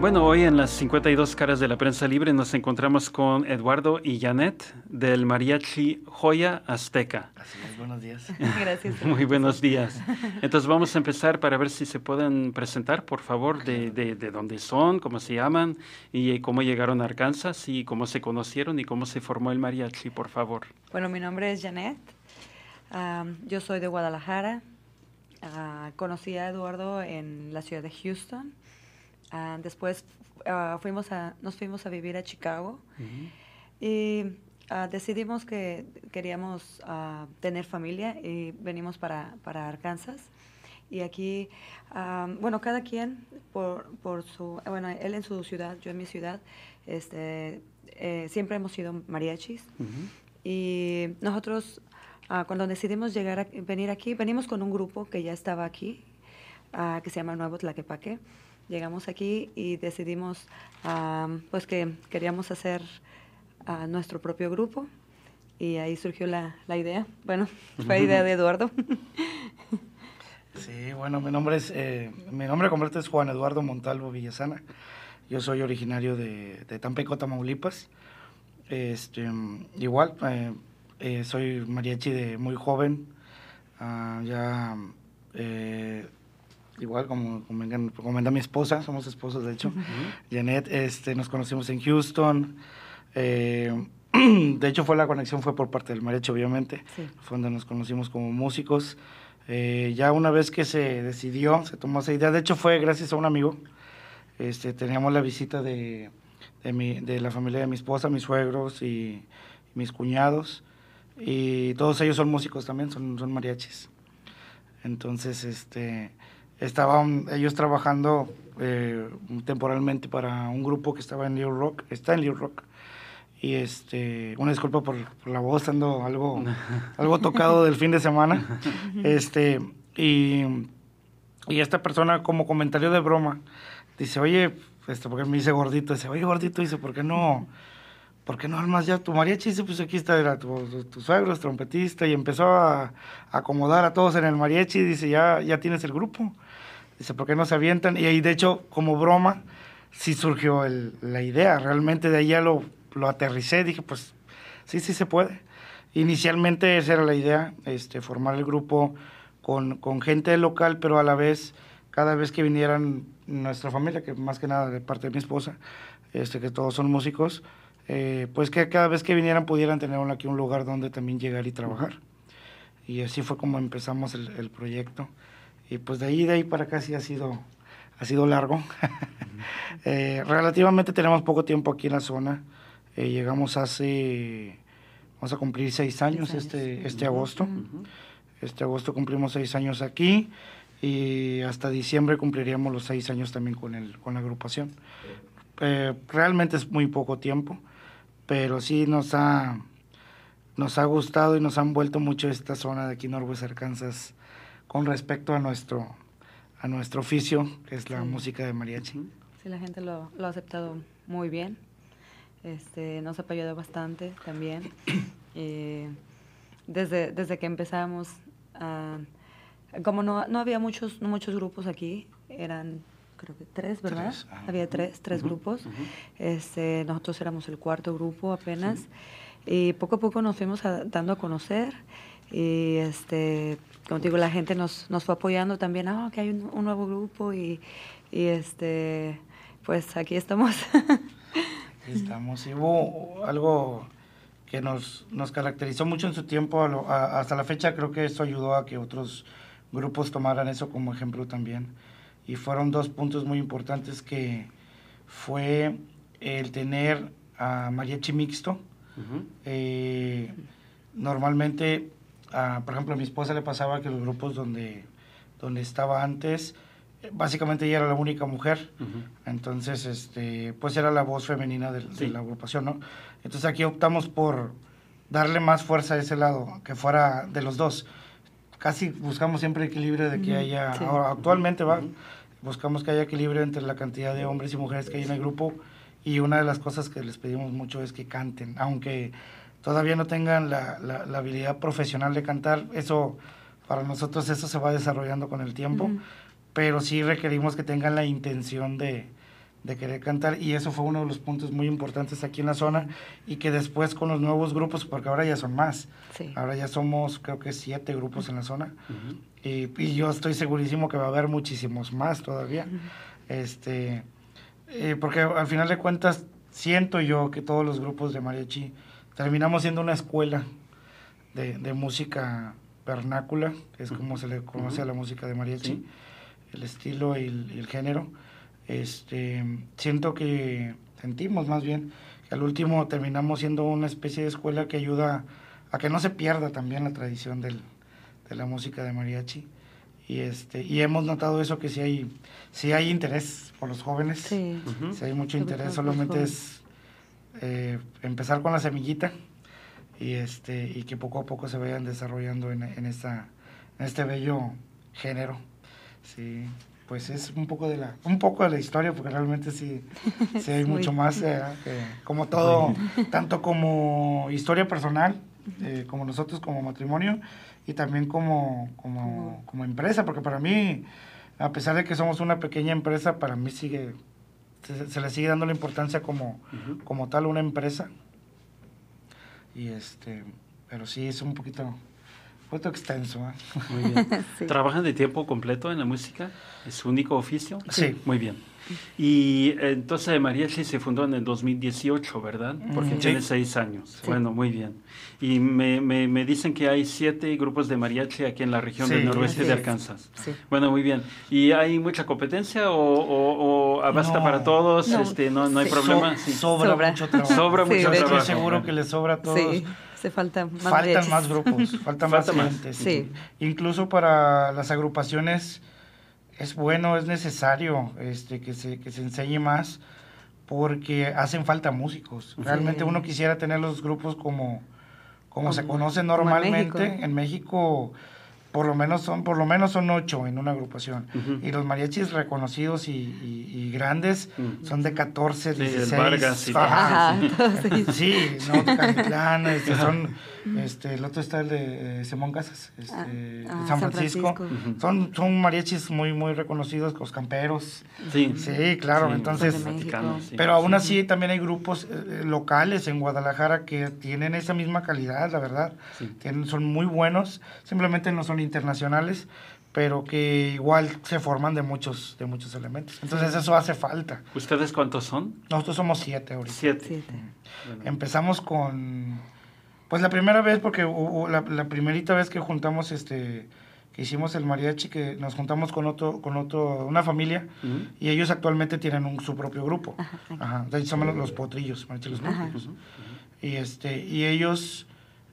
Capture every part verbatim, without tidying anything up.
Bueno, hoy en las cincuenta y dos caras de la prensa libre nos encontramos con Eduardo y Janet del Mariachi Joya Azteca. Así es, buenos días. Gracias. Muy buenos días. Entonces vamos a empezar para ver si se pueden presentar, por favor, de, de, de dónde son, cómo se llaman y cómo llegaron a Arkansas y cómo se conocieron y cómo se formó el mariachi, por favor. Bueno, mi nombre es Janet. Um, yo soy de Guadalajara. Uh, conocí a Eduardo en la ciudad de Houston. Uh, después uh, fuimos a, nos fuimos a vivir a Chicago. Uh-huh. Y uh, decidimos que queríamos uh, tener familia y venimos para, para Arkansas. Y aquí, um, bueno, cada quien por, por su, bueno, él en su ciudad, yo en mi ciudad, este, eh, siempre hemos sido mariachis. Uh-huh. Y nosotros, uh, cuando decidimos llegar a, venir aquí, venimos con un grupo que ya estaba aquí, uh, que se llama Nuevo Tlaquepaque. Llegamos aquí y decidimos um, pues que queríamos hacer uh, nuestro propio grupo y ahí surgió la, la idea. Bueno, fue idea de Eduardo. Sí, bueno, mi nombre es eh, mi nombre completo es Juan Eduardo Montalvo Villasana. Yo soy originario de, de Tampico, Tamaulipas. Este, igual, eh, eh, soy mariachi de muy joven. Uh, ya... Eh, Igual, como comenta mi esposa, somos esposos de hecho, uh-huh. Janet, este, nos conocimos en Houston, eh, de hecho fue la conexión fue por parte del mariachi, obviamente, sí. Fue donde nos conocimos como músicos. Eh, ya una vez que se decidió, se tomó esa idea, de hecho fue gracias a un amigo, este, teníamos la visita de, de, mi, de la familia de mi esposa, mis suegros y, y mis cuñados, y todos ellos son músicos también, son, son mariachis. Entonces, este... estaban ellos trabajando eh, temporalmente para un grupo que estaba en Little Rock, está en Little Rock, y este, una disculpa por, por la voz, ando algo, algo tocado del fin de semana, este, y, y esta persona como comentario de broma, dice, oye, este, porque me dice gordito, dice, oye gordito, dice, ¿por qué no, por qué no armas ya tu mariachi? Dice, pues aquí está era tu, tu, tu suegro, es trompetista, y empezó a, a acomodar a todos en el mariachi, dice, ya, ya tienes el grupo. Dice, ¿por qué no se avientan? Y ahí, de hecho, como broma, sí surgió el, la idea. Realmente de ahí ya lo, lo aterricé. Dije, pues, sí, sí se puede. Inicialmente esa era la idea, este, formar el grupo con, con gente local, pero a la vez, cada vez que vinieran nuestra familia, que más que nada de parte de mi esposa, este, que todos son músicos, eh, pues que cada vez que vinieran pudieran tener aquí un lugar donde también llegar y trabajar. Y así fue como empezamos el, el proyecto. Y pues de ahí, de ahí para acá sí ha sido, ha sido largo. Uh-huh. eh, relativamente tenemos poco tiempo aquí en la zona. Eh, llegamos hace, vamos a cumplir seis años, seis años. este, este uh-huh. agosto. Uh-huh. Este agosto cumplimos seis años aquí y hasta diciembre cumpliríamos los seis años también con, el, con la agrupación. Eh, realmente es muy poco tiempo, pero sí nos ha, nos ha gustado y nos han vuelto mucho esta zona de aquí Northwest Arkansas con respecto a nuestro a nuestro oficio, que es la sí. música de mariachi. Sí, la gente lo, lo ha aceptado muy bien, este, nos ha apoyado bastante también. eh, desde, desde que empezamos, uh, como no, no había muchos, no muchos grupos aquí, eran creo que tres, ¿verdad? Tres, ah, había tres, tres uh-huh, grupos. Uh-huh. Este, nosotros éramos el cuarto grupo apenas, sí. Y poco a poco nos fuimos a, dando a conocer. Y este, como te digo, la gente nos, nos fue apoyando también, ah, oh, que hay un, un nuevo grupo y, y este, pues aquí estamos. Aquí estamos. Y hubo algo que nos, nos caracterizó mucho en su tiempo, a lo, a, hasta la fecha creo que eso ayudó a que otros grupos tomaran eso como ejemplo también. Y fueron dos puntos muy importantes que fue el tener a mariachi mixto. Uh-huh. Eh, normalmente... Uh, por ejemplo, a mi esposa le pasaba que los grupos donde, donde estaba antes, eh, básicamente ella era la única mujer, uh-huh. Entonces, este, pues era la voz femenina de, sí. de la agrupación, ¿no? Entonces aquí optamos por darle más fuerza a ese lado, que fuera de los dos. Casi buscamos siempre equilibrio de que uh-huh. haya, sí. ahora, actualmente uh-huh. va, buscamos que haya equilibrio entre la cantidad de hombres y mujeres que hay en el grupo, y una de las cosas que les pedimos mucho es que canten, aunque todavía no tengan la, la, la habilidad profesional de cantar, eso para nosotros eso se va desarrollando con el tiempo, uh-huh. pero sí requerimos que tengan la intención de, de querer cantar, y eso fue uno de los puntos muy importantes aquí en la zona, y que después con los nuevos grupos, porque ahora ya son más, Sí. ahora ya somos creo que siete grupos en la zona, Ujú. y, y yo estoy segurísimo que va a haber muchísimos más todavía, este, eh, porque al final de cuentas siento yo que todos los grupos de mariachi terminamos siendo una escuela de, de música vernácula, que es como se le conoce a la música de mariachi, Sí. el estilo y el, y el género. Este, siento que, sentimos más bien, que al último terminamos siendo una especie de escuela que ayuda a que no se pierda también la tradición del, de la música de mariachi. Y, este, y hemos notado eso, que si hay, si hay interés por los jóvenes, Sí. Ujú. si hay mucho Sobre interés, todo por los solamente jóvenes. es eh, empezar con la semillita y, este, y que poco a poco se vayan desarrollando en, en, esta, en este bello género. Sí, pues es un poco de la, un poco de la historia, porque realmente sí, sí hay Es muy- mucho más, eh, que, como todo, tanto como historia personal, eh, como nosotros como matrimonio, y también como, como, como empresa, porque para mí, a pesar de que somos una pequeña empresa, para mí sigue, se, se le sigue dando la importancia como, Ujú. como tal una empresa. Y este, pero sí es un poquito, un poquito extenso, ¿eh? Muy bien. Sí. ¿Trabajan de tiempo completo en la música? ¿Es su único oficio? Sí. Muy bien. Y eh, entonces Mariachi se fundó en el dos mil dieciocho, ¿verdad? Porque Mm, tiene sí. seis años. Sí. Bueno, muy bien. Y me, me, me dicen que hay siete grupos de mariachi aquí en la región Sí, del noroeste así de es. Arkansas. Sí. Bueno, muy bien. ¿Y hay mucha competencia o, o, o abasta No. para todos? No, Este, no, no hay sí. problema. So- Sí. sobra, Sobra. mucho trabajo. Sobra Sí, mucho de hecho. Estoy trabajo. seguro que les sobra a todos. Sí, hace falta más Faltan mariachis. más grupos, faltan más Falta más. gente. Sí. Incluso para las agrupaciones es bueno, es necesario este, que, se, que se enseñe más, porque hacen falta músicos. Realmente Sí. uno quisiera tener los grupos como, como, se Como- conocen como en normalmente. México. En México por lo menos son por lo menos son ocho en una agrupación. Ujú. Y los mariachis reconocidos y, y- y y Mm. son de catorce, Sí, el dieciséis. Vargas y todo. Ajá. Ajá, sí. Sí, no, Tecalitlán, este, son, este, el otro está el de eh, Simón Casas, este, Ah, de ah, San San Francisco. Francisco. Ujú. Son, son mariachis muy, muy reconocidos, los camperos. Sí. Sí, claro, Sí, entonces, Son de Vaticano, México. sí. pero aún así también hay grupos eh, locales en Guadalajara que tienen esa misma calidad, la verdad. Sí. Tienen, son muy buenos, simplemente no son internacionales, pero que igual se forman de muchos, de muchos elementos. Entonces eso hace falta. ¿Ustedes cuántos son? Nosotros somos siete ahorita. Siete. Siete. Bueno. Empezamos con, pues la primera vez, porque hubo la, la primerita vez que juntamos, este, que hicimos el mariachi, que nos juntamos con otro, con otro, una familia, Ujú. y ellos actualmente tienen un, su propio grupo. Ajá. Ajá, de ahí se llaman los potrillos, mariachi los Ajá. potrillos. Ujú. Y este, y ellos,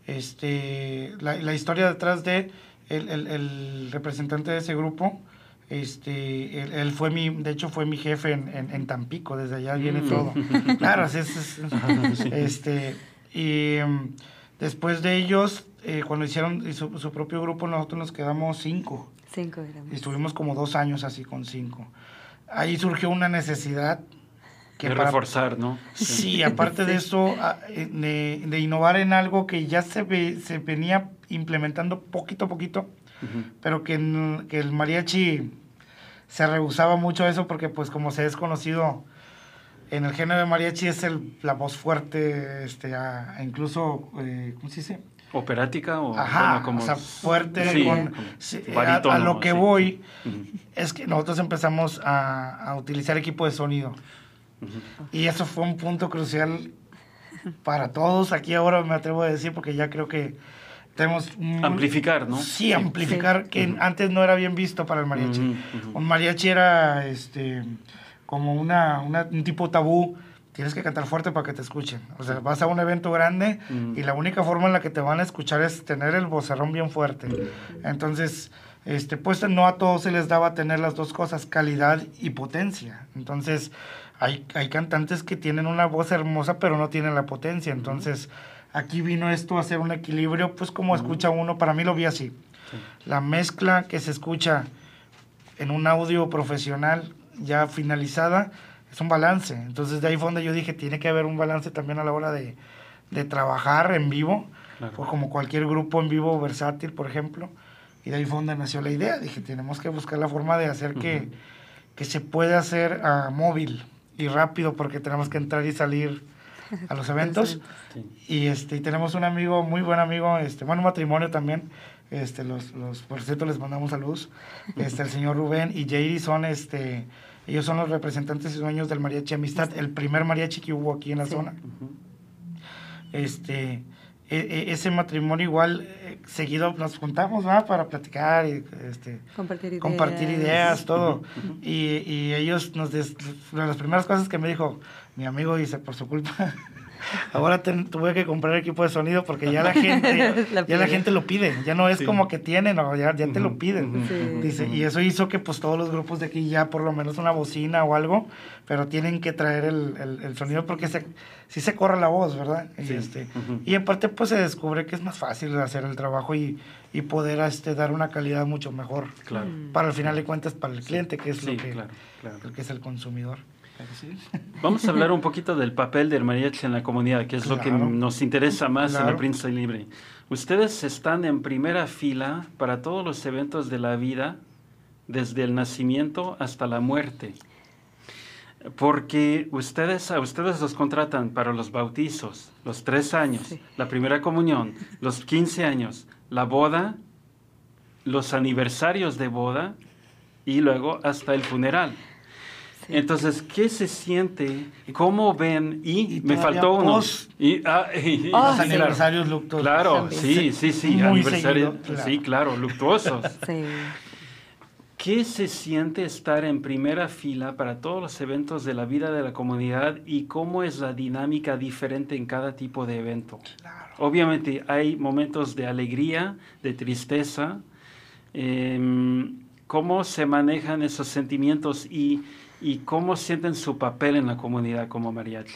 este, la, la historia detrás de el, el, el representante de ese grupo, este, él, él fue mi, de hecho fue mi jefe en, en, en Tampico, desde allá viene Mm. todo. Claro, es, es- es- Sí. este, y mm, después de ellos, eh, cuando hicieron su, su propio grupo, nosotros nos quedamos cinco. Cinco gramos. Estuvimos como dos años así con cinco. Ahí surgió una necesidad que De para- reforzar, ¿no? Sí, aparte de eso, a- eh, de, de innovar en algo que ya se, ve- se venía implementando poquito a poquito, Ujú. pero que, en- que el mariachi se rehusaba mucho a eso porque pues como se es conocido en el género de mariachi es el, la voz fuerte, este, a- a incluso, eh, ¿cómo se dice? ¿Operática o Ajá, bueno, como o sea, fuerte, Sí, con- como sí, a- barítono, a, lo que sí. voy Ujú, es que nosotros empezamos a, a utilizar equipo de sonido. ujú. Y eso fue un punto crucial para todos. Aquí ahora me atrevo a decir, porque ya creo que tenemos... un- Amplificar, ¿no? Sí, amplificar, que Ujú. antes no era bien visto para el mariachi. Ujú, ujú. Un mariachi era este, como una, una- un tipo tabú. Tienes que cantar fuerte para que te escuchen. O sea, vas a un evento grande Ujú. y la única forma en la que te van a escuchar es tener el vocerrón bien fuerte. Entonces, este, pues no a todos se les daba tener las dos cosas, calidad y potencia. Entonces, hay, hay cantantes que tienen una voz hermosa, pero no tienen la potencia. Entonces, aquí vino esto a hacer un equilibrio, pues como escucha uno, para mí lo vi así. Sí. La mezcla que se escucha en un audio profesional ya finalizada es un balance. Entonces, de ahí fue donde yo dije, tiene que haber un balance también a la hora de, de trabajar en vivo, Claro. o como cualquier grupo en vivo versátil, por ejemplo. Y de ahí fue donde nació la idea. Dije, tenemos que buscar la forma de hacer que, Ujú. que se pueda hacer ah, móvil. y rápido porque tenemos que entrar y salir a los eventos. Sí. Y este y tenemos un amigo, muy buen amigo, este bueno, un matrimonio también. Este, los, los, por cierto, les mandamos saludos. Este, el señor Rubén y Jairi son, este, ellos son los representantes y dueños del Mariachi Amistad, el primer mariachi que hubo aquí en la sí. zona. Uh-huh. Este, e, e, ese matrimonio igual, eh, seguido nos juntamos, ¿verdad? Para platicar y, este, compartir ideas, compartir ideas todo. Uh-huh. y, y ellos nos, des, una de las primeras cosas que me dijo, mi amigo dice, por su culpa... Ahora ten, tuve que comprar equipo de sonido porque ya la gente la ya la gente lo pide, ya no es sí. como que tienen, no, ya, ya uh-huh, te lo piden. Sí. Dice, y eso hizo que pues todos los grupos de aquí ya por lo menos una bocina o algo, pero tienen que traer el, el, el sonido porque se, sí se corre la voz, ¿verdad? Sí. Y, este, uh-huh. y aparte pues se descubre que es más fácil hacer el trabajo y, y poder este, dar una calidad mucho mejor. Claro. Para al final de cuentas para el cliente, que es sí, lo que, claro, claro. El que es el consumidor. Vamos a hablar un poquito del papel del mariachi en la comunidad, que es claro. lo que nos interesa más claro. en La Prensa Libre. Ustedes están en primera fila para todos los eventos de la vida, desde el nacimiento hasta la muerte. Porque ustedes, a ustedes los contratan para los bautizos, los tres años, sí. la primera comunión, los quince años, la boda, los aniversarios de boda y luego hasta el funeral. Sí. Entonces, ¿qué se siente? ¿Cómo ven? Y, y me faltó uno. Y, ah, y, oh, los sí. aniversarios luctuosos. Claro, sí, sí, sí. Muy aniversarios, seguido, claro. Sí, claro, luctuosos. Sí. ¿Qué se siente estar en primera fila para todos los eventos de la vida de la comunidad y cómo es la dinámica diferente en cada tipo de evento? Claro. Obviamente hay momentos de alegría, de tristeza. Eh, ¿Cómo se manejan esos sentimientos y ¿Y cómo sienten su papel en la comunidad como mariachi?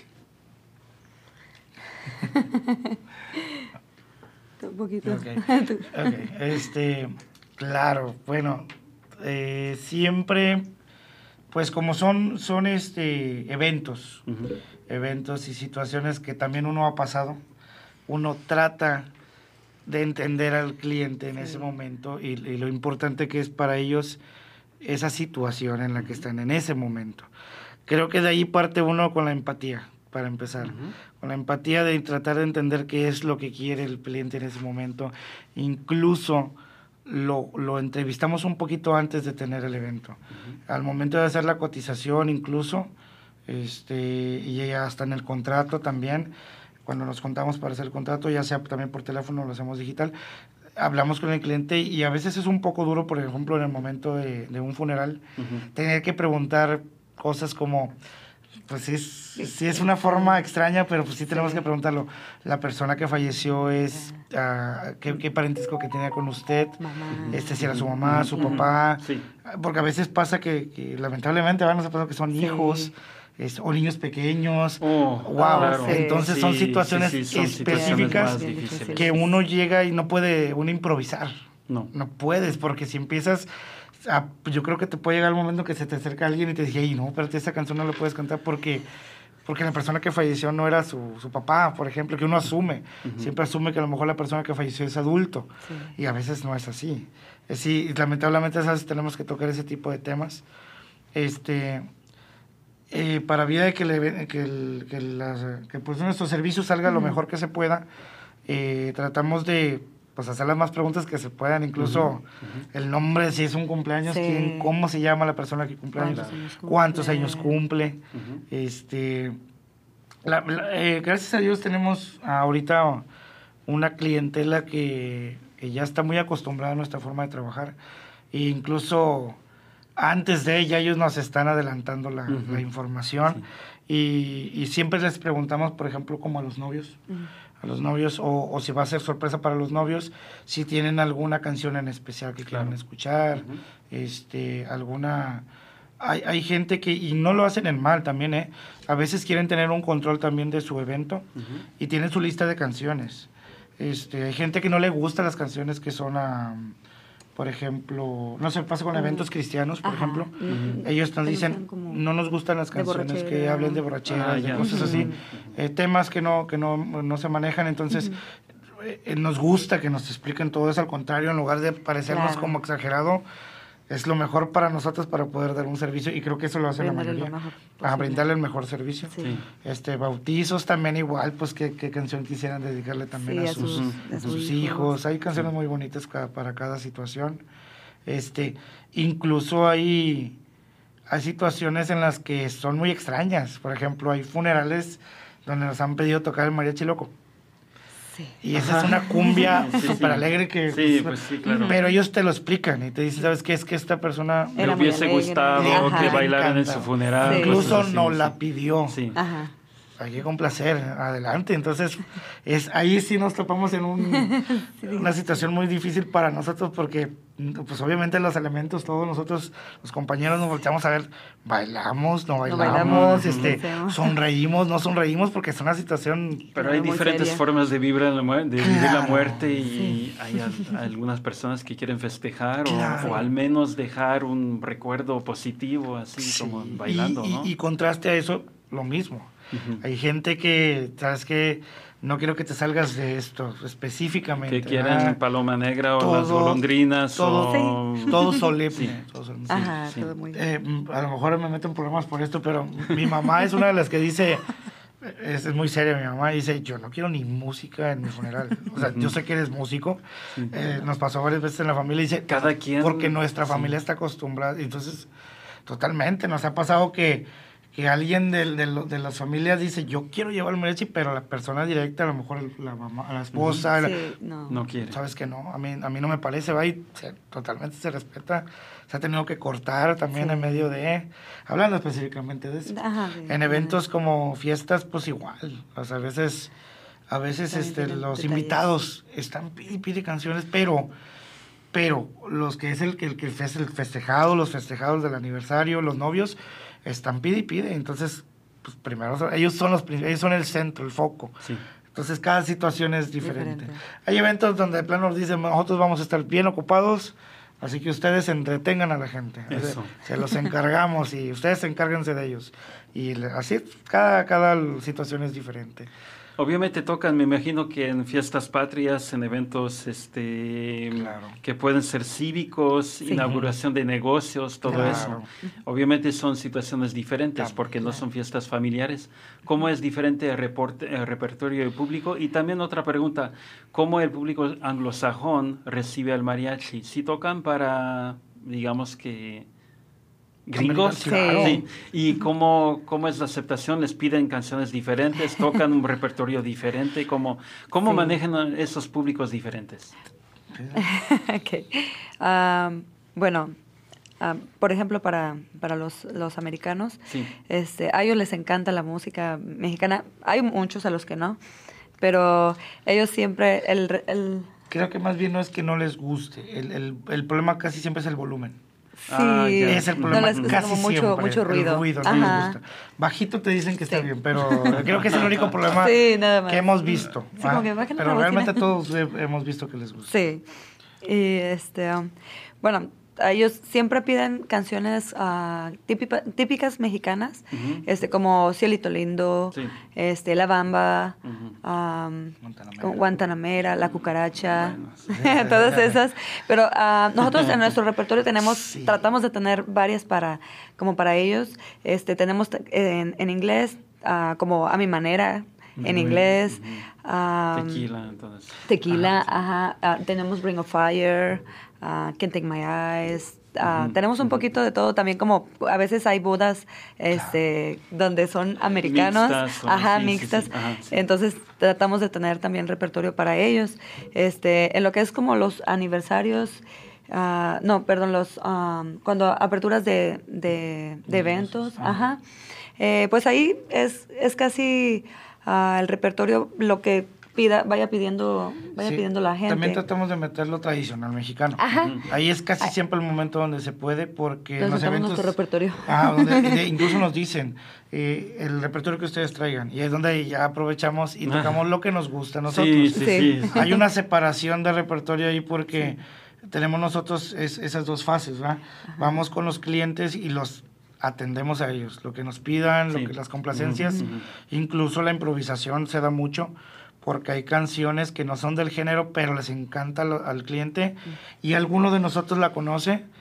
Un poquito. Okay. Okay. Este, claro, bueno, eh, siempre, pues como son, son este, eventos, uh-huh. eventos y situaciones que también uno ha pasado, uno trata de entender al cliente en sí. ese momento y, y lo importante que es para ellos esa situación en la que están en ese momento. Creo que de ahí parte uno con la empatía, para empezar. Uh-huh. Con la empatía de tratar de entender qué es lo que quiere el cliente en ese momento. Incluso lo, lo entrevistamos un poquito antes de tener el evento. Uh-huh. Al momento de hacer la cotización incluso, este, y hasta en el contrato también, cuando nos juntamos para hacer el contrato, ya sea también por teléfono, lo hacemos digital, hablamos con el cliente y a veces es un poco duro, por ejemplo, en el momento de, de un funeral, uh-huh. tener que preguntar cosas como, pues sí es, sí es una forma extraña, pero pues sí tenemos sí. que preguntarlo. La persona que falleció es, uh, ¿qué, qué parentesco que tenía con usted? Mamá. Este, si era su mamá, su uh-huh. papá. Sí. Porque a veces pasa que, que lamentablemente van a pasar que son sí. hijos. Es, o niños pequeños, oh, wow, claro. entonces sí, son situaciones sí, sí, son específicas situaciones que uno llega y no puede uno improvisar, no, no puedes, porque si empiezas, a, yo creo que te puede llegar el momento que se te acerca alguien y te dice, hey, no, pero esta canción no la puedes cantar porque, porque la persona que falleció no era su, su papá, por ejemplo, que uno asume, uh-huh. siempre asume que a lo mejor la persona que falleció es adulto, sí. y a veces no es así, es, sí, lamentablemente a veces tenemos que tocar ese tipo de temas, este... Eh, para vida de que, le, que, el, que, las, que pues nuestro servicio salga uh-huh. lo mejor que se pueda, eh, tratamos de pues, hacer las más preguntas que se puedan, incluso uh-huh. Uh-huh. el nombre, si es un cumpleaños, sí. quién, cómo se llama la persona que cumple años, ¿cuántos años cumple? ¿Cuántos años cumple? Uh-huh. este, la, la, eh, gracias a Dios tenemos ahorita una clientela que, que ya está muy acostumbrada a nuestra forma de trabajar, e incluso... Antes de ella, ellos nos están adelantando la, uh-huh. la información sí. y, y siempre les preguntamos, por ejemplo, como a los novios, uh-huh. a los novios, o, o si va a ser sorpresa para los novios, si tienen alguna canción en especial que claro. quieran escuchar, uh-huh. este, alguna... Hay, hay gente que, y no lo hacen en mal también, ¿eh? A veces quieren tener un control también de su evento uh-huh. y tienen su lista de canciones. Este, hay gente que no le gustan las canciones que son a... Por ejemplo, no sé, pasa con eventos cristianos, por Ajá. ejemplo. Uh-huh. Ellos nos dicen, no nos gustan las canciones que hablen de borracheras, ah, de cosas uh-huh. así. Eh, temas que no que no, no se manejan, entonces uh-huh. eh, nos gusta que nos expliquen todo eso, al contrario, en lugar de parecernos claro. como exagerado, es lo mejor para nosotros para poder dar un servicio, y creo que eso lo hace la mayoría. A brindarle el mejor servicio. Sí. Este, bautizos también igual, pues qué, qué canción quisieran dedicarle también sí, a, sus, a sus, a sus hijos. hijos. Hay canciones sí. muy bonitas cada, para cada situación. Este, incluso hay, hay situaciones en las que son muy extrañas. Por ejemplo, hay funerales donde nos han pedido tocar el mariachi loco. Sí. Y esa Ajá. es una cumbia súper sí, sí. alegre que... Sí, pues sí, claro. Pero ellos te lo explican y te dicen, ¿sabes qué? Es que esta persona... Me hubiese gustado Ajá. que bailaran en su funeral. Sí. Incluso sí, nos sí. la pidió. Sí. Ajá. Hay que complacer, adelante. Entonces, es ahí sí nos topamos en un, sí. una situación muy difícil para nosotros porque, pues obviamente los elementos, todos nosotros, los compañeros nos volteamos a ver, bailamos, no bailamos, no bailamos este, no sonreímos, no sonreímos porque es una situación... Pero hay diferentes seria. formas de vivir la, mu- de vivir claro. la muerte y sí. hay a, a algunas personas que quieren festejar claro. o, o al menos dejar un recuerdo positivo, así sí. como bailando, y, ¿no? Y, y contraste a eso, lo mismo. Uh-huh. Hay gente que, ¿sabes qué? No quiero que te salgas de esto específicamente. Que quieren ah, paloma negra o todo, las golondrinas. Todo, o... sí. todo solemne. Sí. Todo solemne. Ajá, sí. todo muy bien. Eh, a lo mejor me meto en problemas por esto, pero mi mamá es una de las que dice, es, es muy seria mi mamá, dice, yo no quiero ni música en mi funeral. O sea, uh-huh. yo sé que eres músico, sí. eh, nos pasó varias veces en la familia, y dice, cada quien. Porque nuestra familia sí. está acostumbrada. Entonces, totalmente, nos ha pasado que... que alguien de, de, de las familias dice, yo quiero llevar el mariachi, pero la persona directa, a lo mejor la mamá, la esposa, sí, la, no. no quiere. Sabes que no, a mí, a mí no me parece, va y se, totalmente se respeta, se ha tenido que cortar también sí. en medio de, hablando específicamente de eso. Ajá, sí, en eventos ajá. como fiestas, pues igual, o sea, a veces, a veces este, los detalles. invitados están pide, pide canciones, pero... pero los que es el que el, que es el festejado, los festejados del aniversario, los novios, están pide y pide. Entonces, pues primero, ellos son los ellos son el centro, el foco. Sí. Entonces, cada situación es diferente. diferente. Hay eventos donde de plano nos dicen, nosotros vamos a estar bien ocupados, así que ustedes entretengan a la gente. Eso. Se, se los encargamos y ustedes encárguense de ellos. Y así, cada, cada situación es diferente. Obviamente tocan, me imagino que en fiestas patrias, en eventos este claro. que pueden ser cívicos, sí. inauguración de negocios, todo claro. eso. Obviamente son situaciones diferentes claro. porque no son fiestas familiares. ¿Cómo es diferente el, reporte, el repertorio del público? Y también otra pregunta, ¿cómo el público anglosajón recibe al mariachi? Si tocan para, digamos que... ¿Gringos? Sí. Claro. Sí. ¿Y cómo, cómo es la aceptación? ¿Les piden canciones diferentes? ¿Tocan un repertorio diferente? ¿Cómo, cómo sí. manejan esos públicos diferentes? okay. um, bueno, um, por ejemplo, para, para los, los americanos, sí. este, a ellos les encanta la música mexicana. Hay muchos a los que no, pero ellos siempre... El, el... Creo que más bien no es que no les guste. El, el, el problema casi siempre es el volumen. Sí, ah, es el problema, no, casi como mucho, siempre, mucho ruido. El ruido no les gusta. Bajito te dicen que está sí. bien, pero creo que es el único problema sí, nada más. que hemos visto. Sí, ah, que pero realmente todos hemos visto que les gusta. Sí. Y este, um, bueno, ellos siempre piden canciones uh, típica, típicas mexicanas, uh-huh. este, como Cielito Lindo, sí. este, La Bamba, uh-huh. um, Guantanamera, Guantanamera, La Cucaracha, bueno, sí. todas esas. Pero uh, nosotros en nuestro repertorio tenemos, sí. tratamos de tener varias para, como para ellos. Este, tenemos en, en inglés, uh, como A Mi Manera, uh-huh. en inglés. Uh-huh. Um, tequila, entonces. Tequila, ajá. ajá. Uh, tenemos Ring of Fire. Uh, Can't Take My Eyes. Uh, uh-huh. Tenemos un poquito de todo también, como a veces hay bodas este, claro. donde son americanos, mixtas, ajá, sí, mixtas. Sí, sí. Ajá, sí. Entonces tratamos de tener también repertorio para ellos. Este, en lo que es como los aniversarios, uh, no, perdón, los um, cuando aperturas de, de, de eventos, uh-huh. ajá, eh, pues ahí es, es casi uh, el repertorio lo que Pida, vaya pidiendo vaya sí, pidiendo la gente. También tratamos de meter lo tradicional mexicano. Ajá. Ahí es casi siempre el momento donde se puede, porque en los eventos... nuestro repertorio. Ah, donde, de, incluso nos dicen eh, el repertorio que ustedes traigan, y es donde ya aprovechamos y tocamos ah. lo que nos gusta a nosotros. Sí, sí, sí. sí. Hay una separación de repertorio ahí porque sí. tenemos nosotros es, esas dos fases, ¿verdad? Ajá. Vamos con los clientes y los atendemos a ellos, lo que nos pidan, sí. lo que las complacencias, uh-huh. incluso la improvisación se da mucho, porque hay canciones que no son del género, pero les encanta lo, al cliente, y alguno de nosotros la conoce,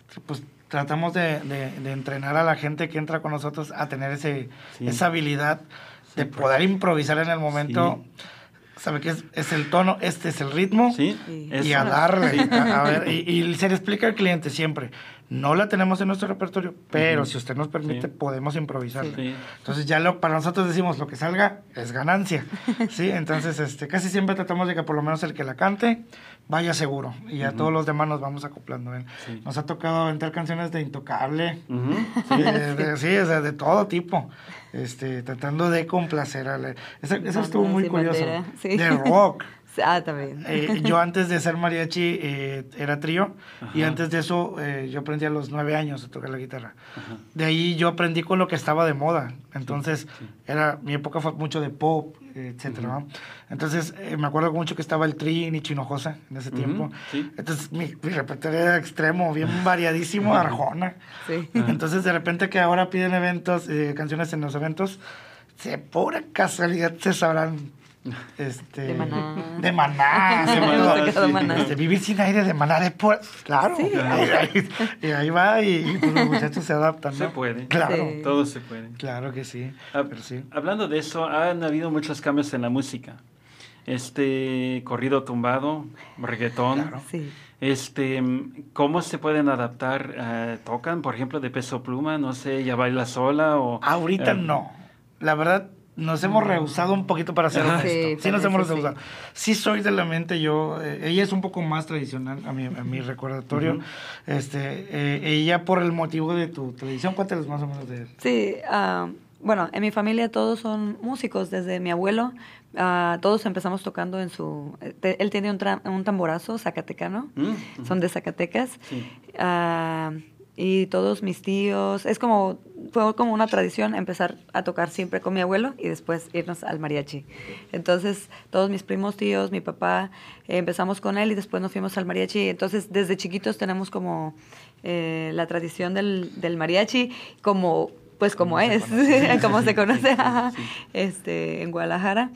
pues tratamos de, de, de entrenar a la gente que entra con nosotros a tener ese, sí. esa habilidad de sí, poder improvisar en el momento. Sí. Sabe que es, es el tono, este es el ritmo, sí, y eso. a darle. Sí. A, a ver, y, y se le explica al cliente siempre, no la tenemos en nuestro repertorio, pero uh-huh. si usted nos permite, sí. podemos improvisar. Sí. Entonces ya lo, para nosotros decimos, lo que salga es ganancia. ¿Sí? Entonces este, casi siempre tratamos de que por lo menos el que la cante vaya seguro, y ya uh-huh. todos los demás nos vamos acoplando. ¿eh? Sí. Nos ha tocado aventar canciones de Intocable, uh-huh. sí, de, de, sí, o sea, de todo tipo. Este, tratando de complacer a la... Eso, eso estuvo muy curioso. Sí. De rock. Ah, también. Eh, yo antes de ser mariachi eh, era trío, ajá. y antes de eso eh, yo aprendí a los nueve años a tocar la guitarra. Ajá. De ahí yo aprendí con lo que estaba de moda. Entonces, sí, sí. era mi época fue mucho de pop, etcétera. Uh-huh. ¿no? Entonces, eh, me acuerdo mucho que estaba el Tri y Chinojosa en ese uh-huh. tiempo. Sí. Entonces, mi, mi repertorio era extremo, bien variadísimo, Arjona. Sí. Entonces, de repente que ahora piden eventos, eh, canciones en los eventos, de pura casualidad se sabrán. Este, de Maná. De Maná. De Maná, sí. Maná. Este, vivir sin aire de Maná de por... Claro. Sí. Ahí, ahí, y ahí va y, y pues los muchachos se adaptan, ¿no? Se puede. Claro. Sí. Todo se puede. Claro que sí. Ah, pero sí. Hablando de eso, han habido muchos cambios en la música. Este corrido tumbado, reggaetón. Claro. Sí. Este, ¿cómo se pueden adaptar? Uh, ¿Tocan, por ejemplo, de Peso Pluma? No sé, ¿ya baila sola o...? Ahorita uh, no. La verdad... Nos hemos rehusado un poquito para ser honesto. Sí, sí nos hemos rehusado. Sí. sí soy de la mente, yo... Eh, ella es un poco más tradicional a mi, a mi recordatorio. Uh-huh. este eh, Ella, por el motivo de tu tradición, cuéntales más o menos de él. Sí, uh, bueno, en mi familia todos son músicos. Desde mi abuelo, uh, todos empezamos tocando en su... Te, él tiene un, tra, un tamborazo zacatecano. Uh-huh. Son de Zacatecas. Sí. Uh, y todos mis tíos... Es como... Fue como una tradición empezar a tocar siempre con mi abuelo y después irnos al mariachi. Entonces, todos mis primos, tíos, mi papá, eh, empezamos con él y después nos fuimos al mariachi. Entonces, desde chiquitos tenemos como eh, la tradición del, del mariachi, como pues como, como es, se como se conoce sí. este, en Guadalajara.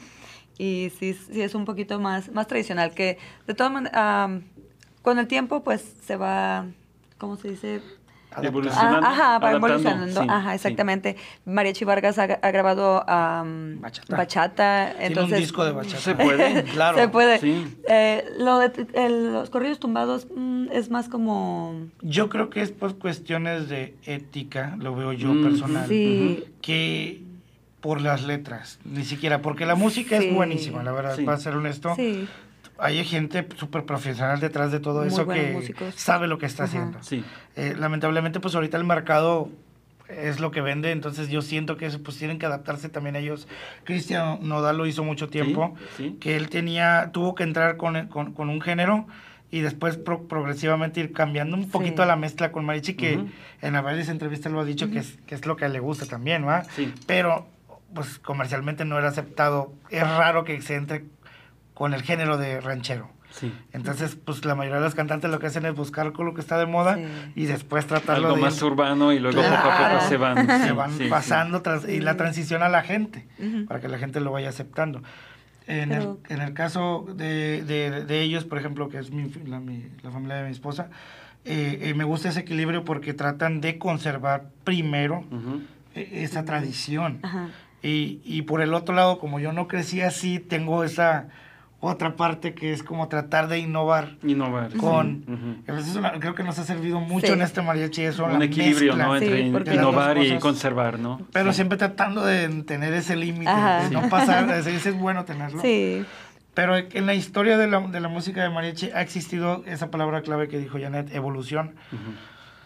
Y sí, sí es un poquito más, más tradicional, que de todas maneras, um, con el tiempo, pues se va, ¿cómo se dice?, evolucionando. Ajá, va evolucionando. Sí, ajá, exactamente. Sí. Mariachi Vargas ha, ha grabado um, bachata. bachata. Tiene entonces, un disco de bachata. Se puede, claro. Se puede. Sí. Eh, lo de el, los corridos tumbados mm, es más como... Yo creo que es por cuestiones de ética, lo veo yo mm. personal. Sí. Que por las letras, ni siquiera, porque la música sí. es buenísima, la verdad, sí. para ser honesto. Sí. Hay gente súper profesional detrás de todo Muy eso que músicos. sabe lo que está Ajá. haciendo. Sí. Eh, lamentablemente, pues ahorita el mercado es lo que vende, entonces yo siento que eso, pues tienen que adaptarse también ellos. Cristian Nodal lo hizo mucho tiempo, sí, sí. que él tenía, tuvo que entrar con, con, con un género y después pro, progresivamente ir cambiando un poquito sí. la mezcla con mariachi, que uh-huh. en varias entrevistas lo ha dicho uh-huh. que, es, que es lo que le gusta también, ¿va? Sí. Pero pues comercialmente no era aceptado. Es raro que se entre con el género de ranchero. Sí. Entonces, pues la mayoría de los cantantes lo que hacen es buscar con lo que está de moda sí. y después tratarlo Algo de... Algo más urbano y luego claro. poco a poco se van... Se van sí, pasando sí. Tras, y la transición a la gente, uh-huh. para que la gente lo vaya aceptando. En, Pero... el, en el caso de, de, de ellos, por ejemplo, que es mi, la, mi, la familia de mi esposa, eh, eh, me gusta ese equilibrio porque tratan de conservar primero uh-huh. eh, esa tradición. Uh-huh. Y, y por el otro lado, como yo no crecí así, tengo esa... otra parte que es como tratar de innovar. Innovar. Con, uh-huh. eso una, creo que nos ha servido mucho sí. en este mariachi eso. Un la equilibrio, mezcla, ¿no? Entre sí, innovar y conservar, ¿no? Pero sí. siempre tratando de tener ese límite, de sí. no pasar, ese es bueno tenerlo. Sí. Pero en la historia de la, de la música de mariachi ha existido esa palabra clave que dijo Janet, evolución. Uh-huh.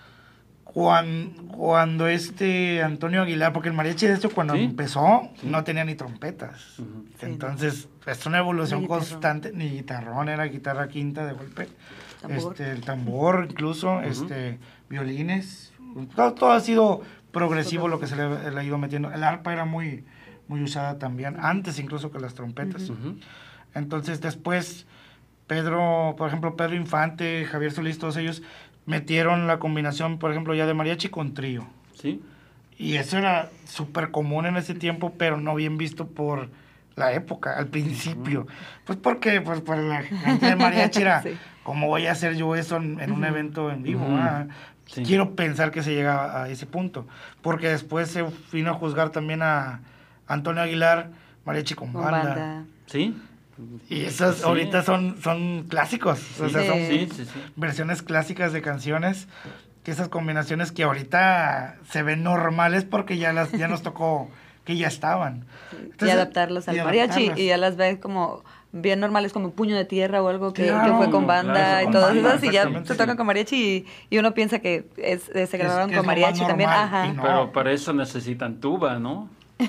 Cuando, cuando este Antonio Aguilar, porque el mariachi de hecho cuando ¿Sí? empezó sí. no tenía ni trompetas. Uh-huh. Entonces sí. es una evolución ni constante, ni guitarrón, era guitarra quinta de golpe. Tambor. Este, el tambor incluso, uh-huh. este, violines. Todo, todo ha sido progresivo lo que se le, le ha ido metiendo. El arpa era muy, muy usada también, antes incluso que las trompetas. Uh-huh. Entonces después Pedro, por ejemplo, Pedro Infante, Javier Solís, todos ellos metieron la combinación, por ejemplo, ya de mariachi con trío. Sí. Y eso era súper común en ese tiempo, pero no bien visto por la época, al principio. Pues porque pues para la gente de mariachi era, sí. ¿cómo voy a hacer yo eso en, en uh-huh. un evento en vivo? Uh-huh. ah, sí. Quiero pensar que se llega a ese punto. Porque después se vino a juzgar también a Antonio Aguilar, mariachi con, con banda. banda. Sí. Y esas sí. ahorita son, son clásicos, sí. o sea, son sí, sí, sí. versiones clásicas de canciones, que esas combinaciones que ahorita se ven normales porque ya las ya nos tocó que ya estaban. Entonces, y adaptarlos al y mariachi adaptarlas. Y ya las ves como bien normales, como Puño de Tierra o algo que, claro, que fue con banda claro, y con todas banda, esas, y ya se tocan sí. con mariachi y, y uno piensa que es, es, se grabaron es, con mariachi también. Ajá. No. Pero para eso necesitan tuba, ¿no? sí.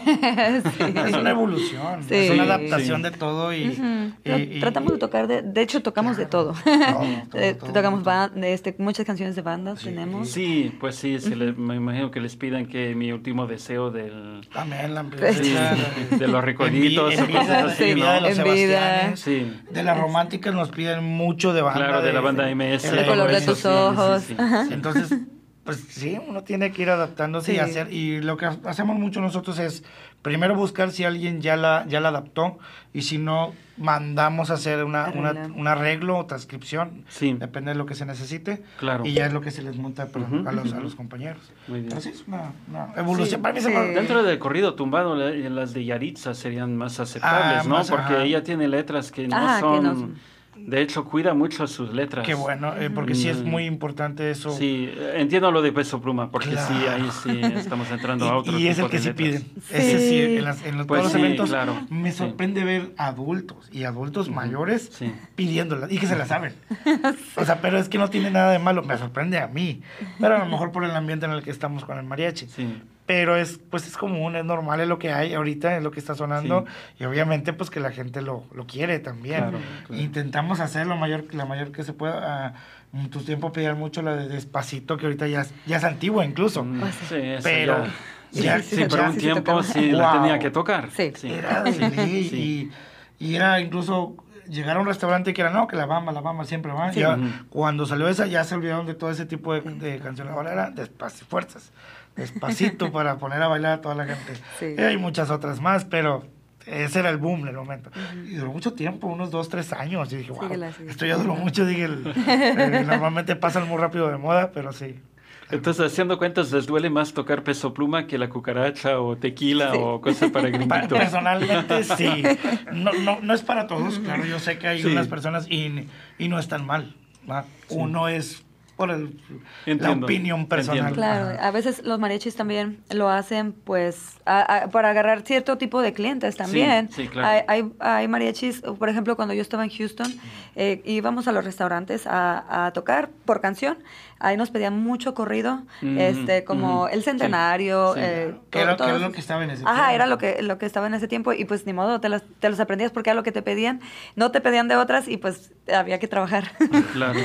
Es una evolución, sí. es una adaptación sí. de todo y, uh-huh. y, y tratamos de tocar, de, de hecho tocamos claro. de todo, todo, todo, todo tocamos band, este, muchas canciones de bandas sí. tenemos. Sí, pues sí, se le, me imagino que les pidan que mi último deseo del... También la sí, de los recuerditos en, en o cosas así, sí, ¿no? De los en vida. Sí. De las románticas nos piden mucho de banda. Claro, de, de la banda M S. El color de tus ojos. Sí, sí, sí. Entonces... Pues sí, uno tiene que ir adaptándose sí. y hacer, y lo que hacemos mucho nosotros es primero buscar si alguien ya la, ya la adaptó, y si no, mandamos a hacer una, una, un arreglo o transcripción, sí. depende de lo que se necesite, claro. y ya es lo que se les monta uh-huh. a, los, a los compañeros. Muy bien. Pero sí, es una, una evolución. Sí. Para mí sí. se me... Dentro del corrido tumbado, las de Yaritza serían más aceptables, ah, ¿no? Más, Porque ajá. ella tiene letras que no ah, son... Que no... De hecho, cuida mucho sus letras. Qué bueno, eh, porque mm. sí es muy importante eso. Sí, entiendo lo de Peso Pluma, porque claro. sí, ahí sí estamos entrando y, a otro y tipo es el que de sí letras. piden. Sí. Ese sí, en, las, en los, pues todos sí, los eventos claro. me sorprende sí. ver adultos y adultos uh-huh. mayores sí. pidiéndolas y que se las saben. sí. O sea, pero es que no tiene nada de malo, me sorprende a mí. Pero a lo mejor por el ambiente en el que estamos con el mariachi. Sí. Pero es pues es común, es normal, es lo que hay ahorita, es lo que está sonando sí. y obviamente pues que la gente lo, lo quiere también. Claro, claro. Intentamos hacer lo mayor, la mayor que se pueda. Uh, en tu tiempo pedían mucho la de Despacito, que ahorita ya, ya es antigua incluso. Mm, sí, eso pero ya, ya, sí, sí, sí, pero ya, un sí, tiempo sí, sí wow. la tenía que tocar. Sí. sí. Era de ley sí. y, y era incluso llegar a un restaurante que era, no, que la bamba, la bamba siempre va. Sí. Ya, uh-huh. Cuando salió esa ya se olvidaron de todo ese tipo de, de canciones. Ahora era Despacito, fuerzas. Despacito para poner a bailar a toda la gente. Sí. Y hay muchas otras más, pero ese era el boom del momento. Uh-huh. Y duró mucho tiempo, unos dos, tres años. Y dije, wow, síguela, síguela. Esto ya duró mucho. Dije, el, eh, normalmente pasan muy rápido de moda, pero sí. Entonces, haciendo cuentas, ¿les duele más tocar Peso Pluma que la cucaracha o tequila sí. o cosas para gringuito? Personalmente, sí. No, no, no es para todos, claro. Yo sé que hay sí. unas personas y, y no están mal. ¿Va? Sí. Uno es... por el, la opinión personal. Entiendo. Claro, a veces los mariachis también lo hacen pues a, a, para agarrar cierto tipo de clientes también. Sí, sí, claro. Hay, hay, hay mariachis, por ejemplo, cuando yo estaba en Houston, eh, íbamos a los restaurantes a, a tocar por canción. Ahí nos pedían mucho corrido, mm-hmm. este como mm-hmm. el centenario. Sí, sí. Eh, que era, todo, era lo que estaba en ese Ajá, tiempo. Ajá, era lo que, lo que estaba en ese tiempo y pues ni modo, te los, te los aprendías porque era lo que te pedían. No te pedían de otras y pues había que trabajar. Claro.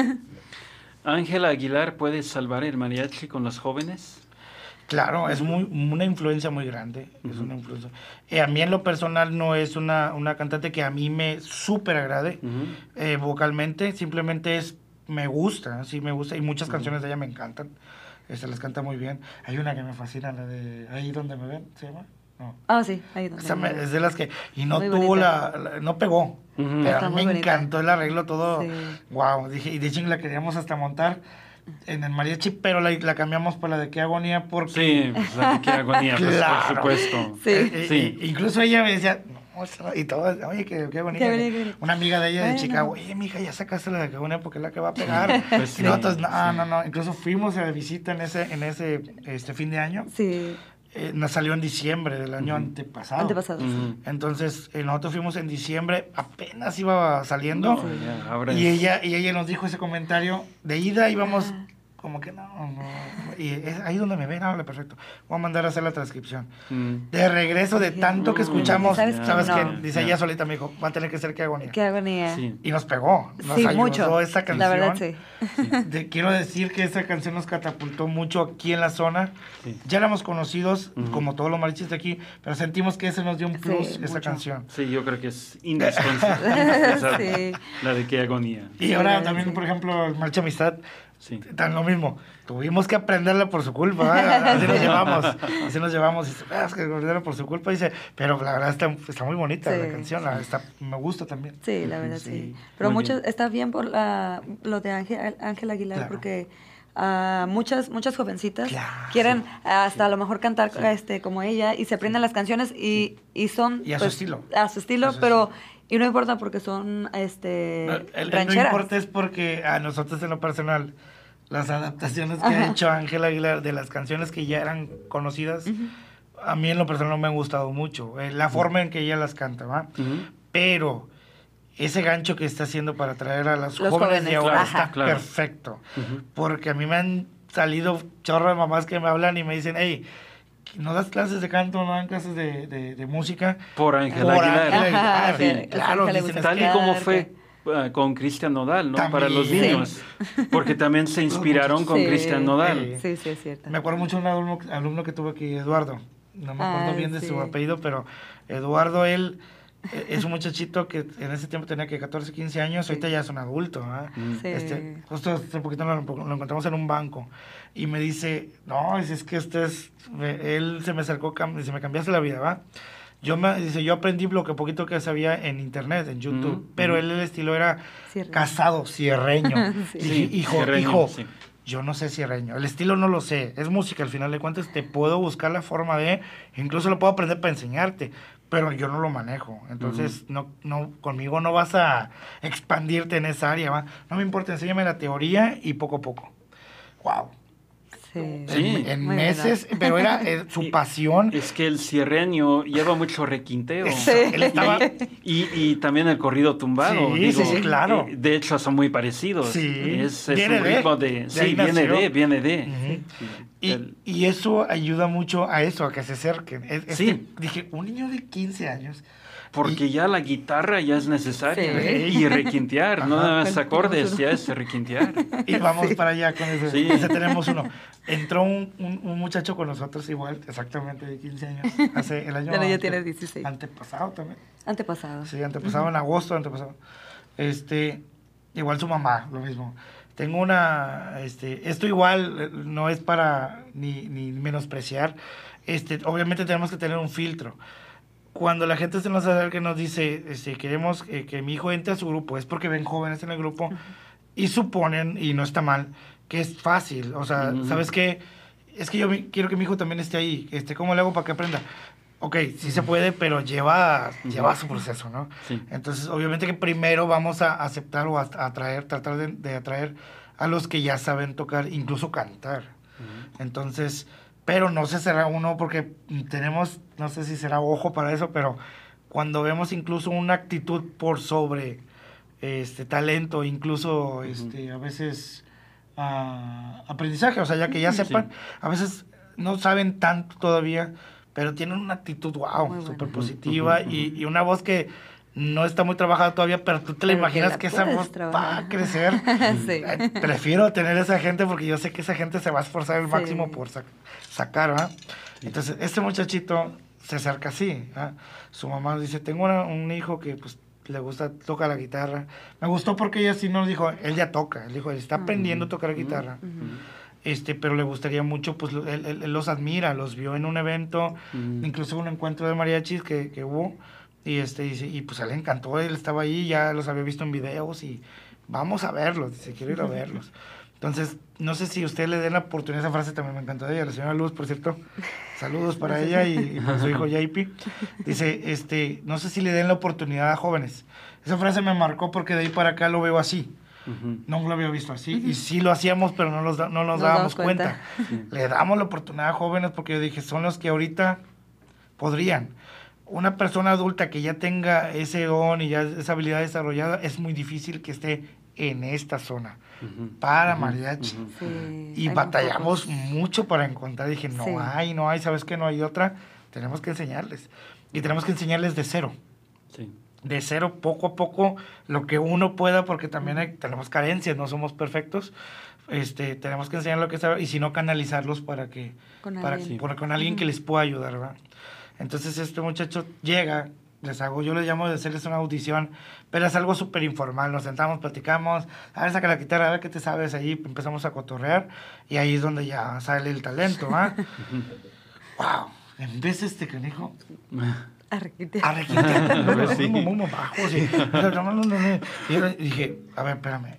¿Ángela Aguilar puede salvar el mariachi con los jóvenes? Claro, es muy una influencia muy grande. Uh-huh. Es una influencia. Eh, a mí en lo personal no es una, una cantante que a mí me súper agrade uh-huh. eh, vocalmente, simplemente es, me gusta, sí me gusta, y muchas uh-huh. canciones de ella me encantan, eh, se las canta muy bien. Hay una que me fascina, la de Ahí donde me ven, ¿se llama? No. Ah, sí, ahí donde Esa me, es de las que, y no muy tuvo la, la, no pegó, uh-huh. pero a mí me bonita. Encantó el arreglo, todo, sí. Wow, dije, y de hecho la queríamos hasta montar en el mariachi, pero la, la cambiamos por la de Qué Agonía, porque... Sí, pues la de Qué Agonía, pues, claro. por supuesto. Sí. Eh, sí. Eh, incluso ella me decía, no, y todo, oye, qué, qué bonita. Qué bonita. Una amiga de ella bueno. de Chicago, oye, mija, ya sacaste la de Qué Agonía porque es la que va a pegar. Pues sí, y nosotros, no, sí. no, no, incluso fuimos a visita en ese, en ese este fin de año. Sí. Eh, nos salió en diciembre del año uh-huh. antepasado. Antepasado. Uh-huh. Entonces, eh, nosotros fuimos en diciembre, apenas iba saliendo. No, ya, ahora y, es... ella, y ella nos dijo ese comentario. De ida íbamos uh-huh. como que no, no. Y es ahí donde me ven, habla perfecto. Voy a mandar a hacer la transcripción. Uh-huh. De regreso, de tanto que escuchamos, ¿sabes, ¿sabes no. qué? Dice yeah. ella solita, me dijo, va a tener que ser Qué Agonía. Qué Agonía. Sí. Y nos pegó. Nos sí, ayudó mucho. esa canción. La verdad, sí. De, quiero decir que esa canción nos catapultó mucho aquí en la zona. Sí. Ya la hemos conocido, uh-huh. como todos los mariachis de aquí, pero sentimos que ese nos dio un plus, sí, esa mucho. Canción. Sí, yo creo que es indispensable. sí. La de Qué Agonía. Y ahora sí, también, sí. por ejemplo, el Marcha Amistad, sí. tan lo mismo. Tuvimos que aprender aprenderla por su culpa, ¿verdad? Así nos llevamos, así nos llevamos, y dice, ah, es que aprenderla por su culpa, dice, pero la verdad está, está muy bonita Sí, la canción, la, sí. está, me gusta también. Sí, la verdad sí. Sí. Pero Muy muchos, bien. está bien por la, lo de Ángel, Ángel Aguilar, Claro. porque ah, muchas muchas jovencitas Claro. quieren hasta a lo mejor cantar este como ella y se aprenden las canciones y, y son Y a su pues, estilo. a su estilo, A su pero estilo. y no importa porque son este No, el- el no rancheras. importa es porque a nosotros en lo personal, las adaptaciones que ha Ajá. hecho Ángel Aguilar de las canciones que ya eran conocidas, Ujú. a mí en lo personal no me han gustado mucho, eh, la forma en que ella las canta, ¿va? Ujú. Pero ese gancho que está haciendo para atraer a las Los jóvenes, jóvenes, de ahora ajá. está Claro. perfecto. Ujú. Porque a mí me han salido chorro de mamás que me hablan y me dicen, hey, ¿no das clases de canto, no dan clases de, de, de música? Por Ángel Por Aguilar. Ángel Ajá, Aguilar, que- sí, claro, que le dicen, gusta Tal y cantar, como que- fue eh, con Cristian Nodal, ¿no? También. Para los Sí. niños. Porque también se inspiraron con Sí. Cristian Nodal. Sí, sí, es cierto. Me acuerdo mucho de un alumno, alumno que tuve aquí, Eduardo. No me acuerdo Ah, bien de sí. su apellido, pero Eduardo, él eh, es un muchachito que en ese tiempo tenía que catorce, quince años, ahorita ya es un adulto. ¿verdad? Mm. Sí. Este, justo hace poquito lo, lo encontramos en un banco y me dice, no, es, es que este es, me- él se me acercó, cam- dice, me cambiaste la vida, ¿va? Yo me, dice, yo aprendí lo que poquito que sabía en internet, en YouTube, Mm, pero mm. él el estilo era Cierreño. casado, cierreño. Sí. Y dije, hijo, cierreño, hijo, sí. yo no sé cierreño, el estilo no lo sé, es música al final de cuentas, te puedo buscar la forma de, incluso lo puedo aprender para enseñarte, pero yo no lo manejo, entonces no, no, conmigo no vas a expandirte en esa área, ¿va? No me importa, enséñame la teoría y poco a poco. Wow. Sí. Sí. En, en Muy meses, pero era eh, su Y- pasión. Es que el cierreño lleva mucho requinteo. Eso, él estaba, Y, y también el corrido tumbado. Sí, digo, sí, sí, claro. eh, De hecho, son muy parecidos. Sí. Es, es Viene un de, ritmo de de... ahí Sí, viene nació. de, viene de. Ujú. Sí. y, El- y eso ayuda mucho a eso, a que se acerquen. Es, es Sí. que dije, un niño de quince años. Porque y- ya la guitarra ya es necesaria. Sí. ¿eh? Y requintear, no Ajá. nada más acordes, ya es requintear. Y vamos para allá con eso. Sí. Ese tenemos uno. Entró un, un, un muchacho con nosotros igual, exactamente de quince años, hace el año Ya, ya ante- tienes dieciséis. antepasado también. Antepasado. Sí, antepasado, en agosto, antepasado. Este, igual su mamá, lo mismo. Tengo una, este, esto igual eh, no es para ni, ni menospreciar. Este, obviamente tenemos que tener un filtro. Cuando la gente se nos acerca y nos dice, este, queremos eh, que mi hijo entre a su grupo, es porque ven jóvenes en el grupo y suponen, y no está mal, que es fácil. O sea, Ujú. ¿sabes qué? Es que yo mi- quiero que mi hijo también esté ahí. Este, ¿cómo le hago para que aprenda? Ok, sí se puede, pero lleva, lleva su proceso, ¿no? Sí. Entonces, obviamente que primero vamos a aceptar o a a atraer, tratar de, de atraer a los que ya saben tocar, incluso cantar. Ujú. Entonces, pero no se será uno porque tenemos, no sé si será ojo para eso, pero cuando vemos incluso una actitud por sobre este talento, incluso este a veces ah, aprendizaje, o sea, ya que ya Sí. sepan, a veces no saben tanto todavía, pero tienen una actitud, wow, Muy buena. súper positiva Ujú, ujú. y, y una voz que no está muy trabajada todavía, pero tú te la Pero que imaginas la que esa puedes voz va trabajar. a crecer. Sí. Eh, Prefiero tener esa gente porque yo sé que esa gente se va a esforzar al Sí. máximo por sac- sacar, ¿verdad? Entonces, este muchachito se acerca así, ¿verdad? Su mamá dice, tengo una- un hijo que pues le gusta, toca la guitarra. Me gustó porque ella sí nos dijo, él ya toca, él dijo, él está aprendiendo a tocar la guitarra. Ujú. Este, pero le gustaría mucho, pues lo- él, él- él los admira, los vio en un evento, Mm. incluso un encuentro de mariachis que, que hubo, y este, dice, y pues a él le encantó, él estaba ahí, ya los había visto en videos, y vamos a verlos, dice, quiero ir a verlos. Entonces, no sé si usted le den la oportunidad, esa frase también me encantó de ella, la señora Luz, por cierto, saludos para ella y, y para su hijo J P, dice, este, no sé si le den la oportunidad a jóvenes. Esa frase me marcó porque de ahí para acá lo veo así. Ujú. No lo había visto así. Y sí lo hacíamos, pero no, los da- no nos Nos dábamos damos cuenta. cuenta. Sí. Le damos la oportunidad a jóvenes porque yo dije, son los que ahorita podrían. Una persona adulta que ya tenga ese don y ya esa habilidad desarrollada, es muy difícil que esté en esta zona Ujú. para Ujú. mariachi. Ujú. Sí, Y hay muy batallamos pocos. mucho para encontrar. Dije, no Sí. hay, no hay, ¿sabes qué? No hay otra. Tenemos que enseñarles. Y tenemos que enseñarles de cero. Sí. De cero, poco a poco, lo que uno pueda, porque también hay- tenemos carencias, no somos perfectos. Este, tenemos que enseñar lo que sabe y si no, canalizarlos para que, Con para, alguien. por- con alguien que les pueda ayudar, ¿verdad? Entonces este muchacho llega les hago, yo les llamo de hacerles una audición, pero es algo súper informal, nos sentamos, platicamos, a ver, saca la guitarra, a ver qué te sabes, ahí empezamos a cotorrear, y ahí es donde ya sale el talento, ¿ah? ¡Wow! En vez de este canijo... Arrequitear. Arrequitear. No, no, sí. Muy, muy bajo, sí. No, no, no, no. Y yo dije, a ver, espérame.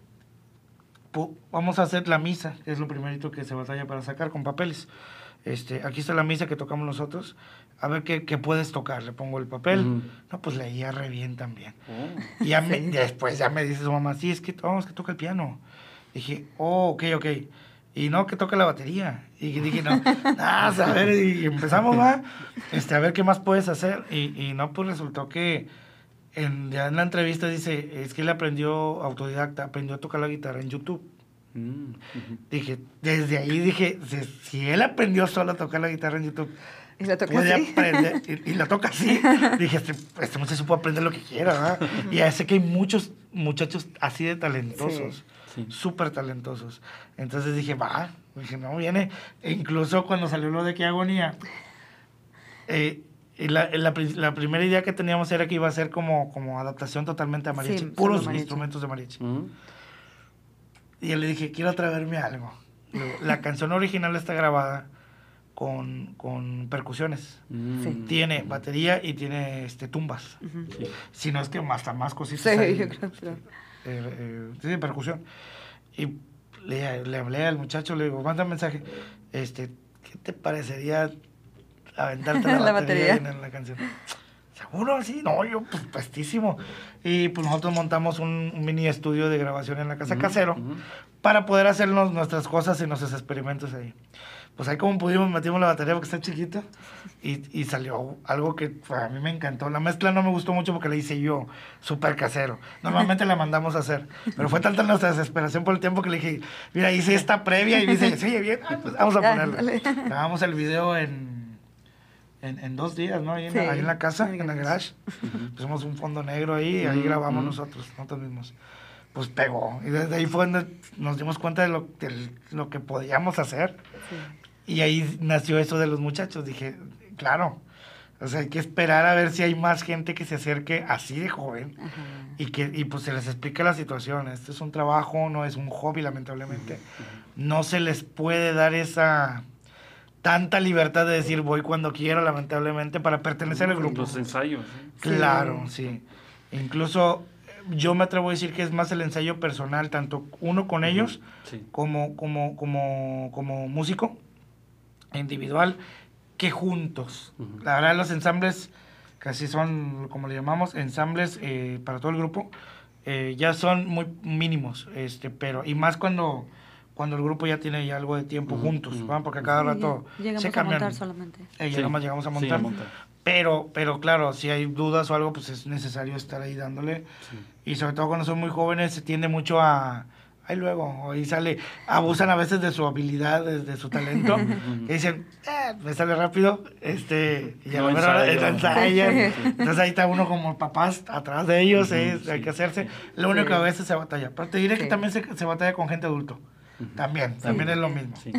Vamos a hacer la misa, que es lo primerito que se batalla para sacar con papeles. Este, aquí está la misa que tocamos nosotros. A ver qué, qué puedes tocar. Le pongo el papel. Uh-huh. No, pues leía re bien también. Oh. Y ya sí. me, después ya me dice su mamá, sí, es que vamos, que toca el piano. Dije, oh, ok, ok. Y no, que toca la batería. Y dije, no, ah, a ver, y empezamos, ¿va? Este, a ver qué más puedes hacer. Y, y no, pues resultó que en, ya en la entrevista dice, es que él aprendió autodidacta, aprendió a tocar la guitarra en YouTube. Mm, uh-huh. Dije, desde ahí dije, si, si él aprendió solo a tocar la guitarra en YouTube, y la toca puede así. aprender, y, y la toca así. Dije, este, este muchacho puede aprender lo que quiera, ¿verdad? Uh-huh. Y ya sé que hay muchos muchachos así de talentosos. Sí. Súper talentosos. Entonces dije, va, dije, no, viene. E incluso cuando salió lo de Qué Agonía, eh, la, la, la primera idea que teníamos era que iba a ser como, como adaptación totalmente a mariachi, sí, puros mariachi. Instrumentos de mariachi. Uh-huh. Y yo le dije, quiero traerme algo. Luego, la canción original está grabada con, con percusiones. Sí. Tiene batería y tiene este, tumbas. Uh-huh. Sí. Si no es que hasta más cositas. Sí, ahí, yo creo que... Eh, eh, sí, percusión. Y le, le hablé al muchacho, le digo, manda un mensaje, este, ¿qué te parecería aventarte la, la batería, batería. En, en la canción? ¿Seguro? Sí, no, yo, pues, puestísimo. Y pues nosotros montamos un, un mini estudio de grabación en la casa uh-huh, casero uh-huh. para poder hacernos nuestras cosas y nuestros experimentos ahí. Pues ahí como pudimos metimos la batería porque está chiquita y, y salió algo que pues, a mí me encantó. La mezcla no me gustó mucho porque la hice yo, súper casero. Normalmente la mandamos a hacer, pero fue tanta nuestra desesperación por el tiempo que le dije, mira, hice esta previa y me dice, sí, bien, pues vamos a ponerla. Grabamos el video en, en, en dos días, ¿no? Ahí en, sí, ahí en la casa, en el garage. Uh-huh. Pusimos un fondo negro ahí y ahí grabamos uh-huh. nosotros, nosotros mismos. Pues pegó. Y desde ahí fue donde nos dimos cuenta de lo, de lo que podíamos hacer. Sí. Y ahí nació eso de los muchachos. Dije, claro, o sea, hay que esperar a ver si hay más gente que se acerque así de joven. Uh-huh. y que y pues se les explica la situación. Este es un trabajo, no es un hobby, lamentablemente. Uh-huh. No se les puede dar esa tanta libertad de decir voy cuando quiero, lamentablemente, para pertenecer al grupo. Los ensayos. ¿Sí? Claro, sí. sí. Incluso yo me atrevo a decir que es más el ensayo personal, tanto uno con uh-huh. ellos sí. como, como, como, como músico individual que juntos. Uh-huh. La verdad, los ensambles casi son, como le llamamos, ensambles eh, para todo el grupo, eh, ya son muy mínimos, este, pero y más cuando cuando el grupo ya tiene ya algo de tiempo uh-huh. juntos, uh-huh. ¿no? Porque cada sí, rato llegamos se cambian. a montar solamente. Eh, llegamos, sí. llegamos a montar. Sí, a montar. Pero, pero claro, si hay dudas o algo, pues es necesario estar ahí dándole. Sí. Y sobre todo cuando son muy jóvenes, se tiende mucho a... Ahí luego, ahí sale, abusan a veces de su habilidad, de, de su talento, y dicen, eh, me sale rápido, este, y a no lo mejor ensayan. Entonces ahí está uno como papás atrás de ellos, uh-huh, eh, sí, hay que hacerse. Lo único sí. que a veces se batalla. Pero te diré sí. que también se, se batalla con gente adulto. Uh-huh. También, sí. también es lo mismo. Sí.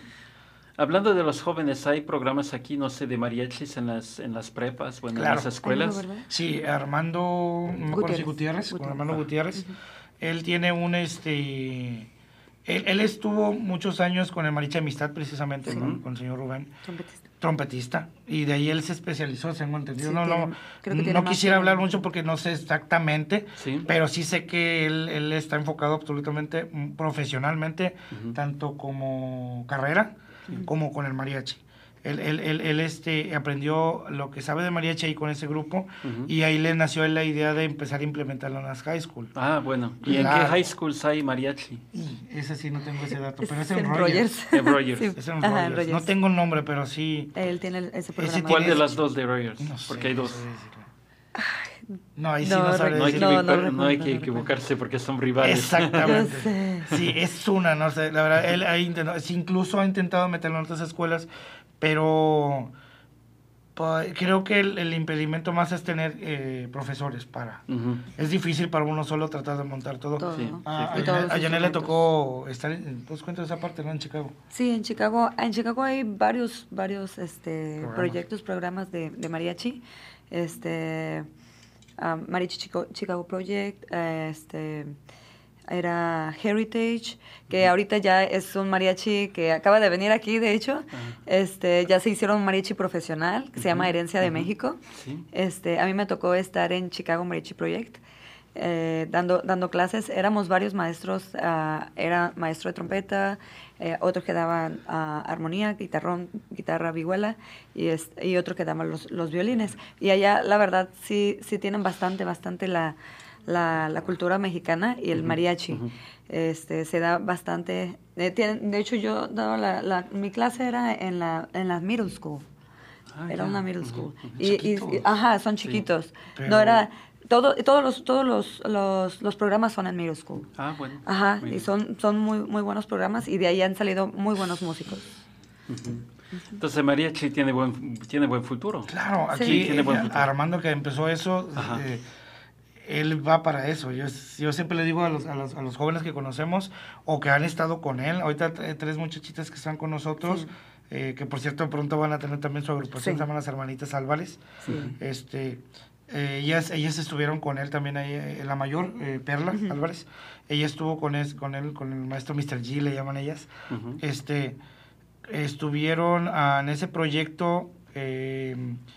Hablando de los jóvenes, ¿hay programas aquí, no sé, de mariachis en las en las prepas, bueno, claro. en las escuelas? Ay, sí, Armando, no me acuerdo si Gutiérrez, con Armando Gutiérrez. Uh-huh. Él tiene un, este... Él, él estuvo muchos años con el Mariachi Amistad, precisamente, uh-huh. con, con el señor Rubén. Trompetista. Trompetista. Y de ahí él se especializó, tengo entendido. Sí, no no, creo no quisiera hablar que... mucho porque no sé exactamente, sí. pero sí sé que él, él está enfocado absolutamente, profesionalmente, uh-huh. tanto como carrera, uh-huh. como con el mariachi. Él, él, él, él este, aprendió lo que sabe de mariachi ahí con ese grupo uh-huh. y ahí le nació la idea de empezar a implementarlo en las high school. Ah, bueno. ¿Y claro. en qué high schools hay mariachi? Y ese sí no tengo ese dato, pero es, es en Rogers. En Rogers. Sí. Es en Rogers. Rogers. No tengo el nombre, pero sí. Él tiene ese programa. Ese ¿Cuál de las dos de Rogers? No sé, porque hay dos. No, ahí sí no, no sabré no hay decir. que, no, no, no, no hay que equivocarse porque son rivales. Exactamente. Sí, es una, no sé, la verdad, él ha intentado, incluso ha intentado meterlo en otras escuelas, pero pues, creo que el, el impedimento más es tener eh, profesores para. Uh-huh. Es difícil para uno solo tratar de montar todo. todo sí, a, sí, a, a Janet le tocó estar, en, pues cuenta esa parte, ¿no? En Chicago. Sí, en Chicago, en Chicago hay varios, varios este, programas. proyectos, programas de, de mariachi. este, um, Mariachi Chico, Chicago Project, eh, este, era Heritage, que uh-huh. ahorita ya es un mariachi que acaba de venir aquí, de hecho. Uh-huh. este, ya se hicieron un mariachi profesional, que uh-huh. se llama Herencia de uh-huh. México. ¿Sí? Este, a mí me tocó estar en Chicago Mariachi Project, eh, dando, dando clases. Éramos varios maestros, uh, era maestro de trompeta, eh, otros que daban uh, armonía, guitarrón, guitarra, vihuela, y, es, y otros que daban los, los violines. Y allá, la verdad, sí, sí tienen bastante, bastante la... La, la cultura mexicana y el mariachi. Uh-huh. este, se da bastante... Eh, tiene, de hecho, yo daba la, la... Mi clase era en la, en la middle school. Ah, era ya. Una middle school. Uh-huh. y, y, y, ajá, son chiquitos. Sí, pero... No era... Todo, todos los, todos los, los, los programas son en middle school. Ah, bueno. Ajá, y son, son muy, muy buenos programas y de ahí han salido muy buenos músicos. Uh-huh. Entonces mariachi tiene buen, tiene buen futuro. Claro, aquí sí. tiene buen futuro. Armando, que empezó eso... Eh, él va para eso. Yo, yo siempre le digo a los, a, los, a los jóvenes que conocemos o que han estado con él, ahorita tres muchachitas que están con nosotros, sí. eh, que por cierto pronto van a tener también su agrupación, sí. se llaman las Hermanitas Álvarez. Sí. Este, eh, ellas, ellas estuvieron con él también ahí, eh, la mayor, eh, Perla uh-huh. Álvarez, ella estuvo con él, con él, con el maestro mister G, le llaman ellas. Uh-huh. Este, estuvieron uh, en ese proyecto eh,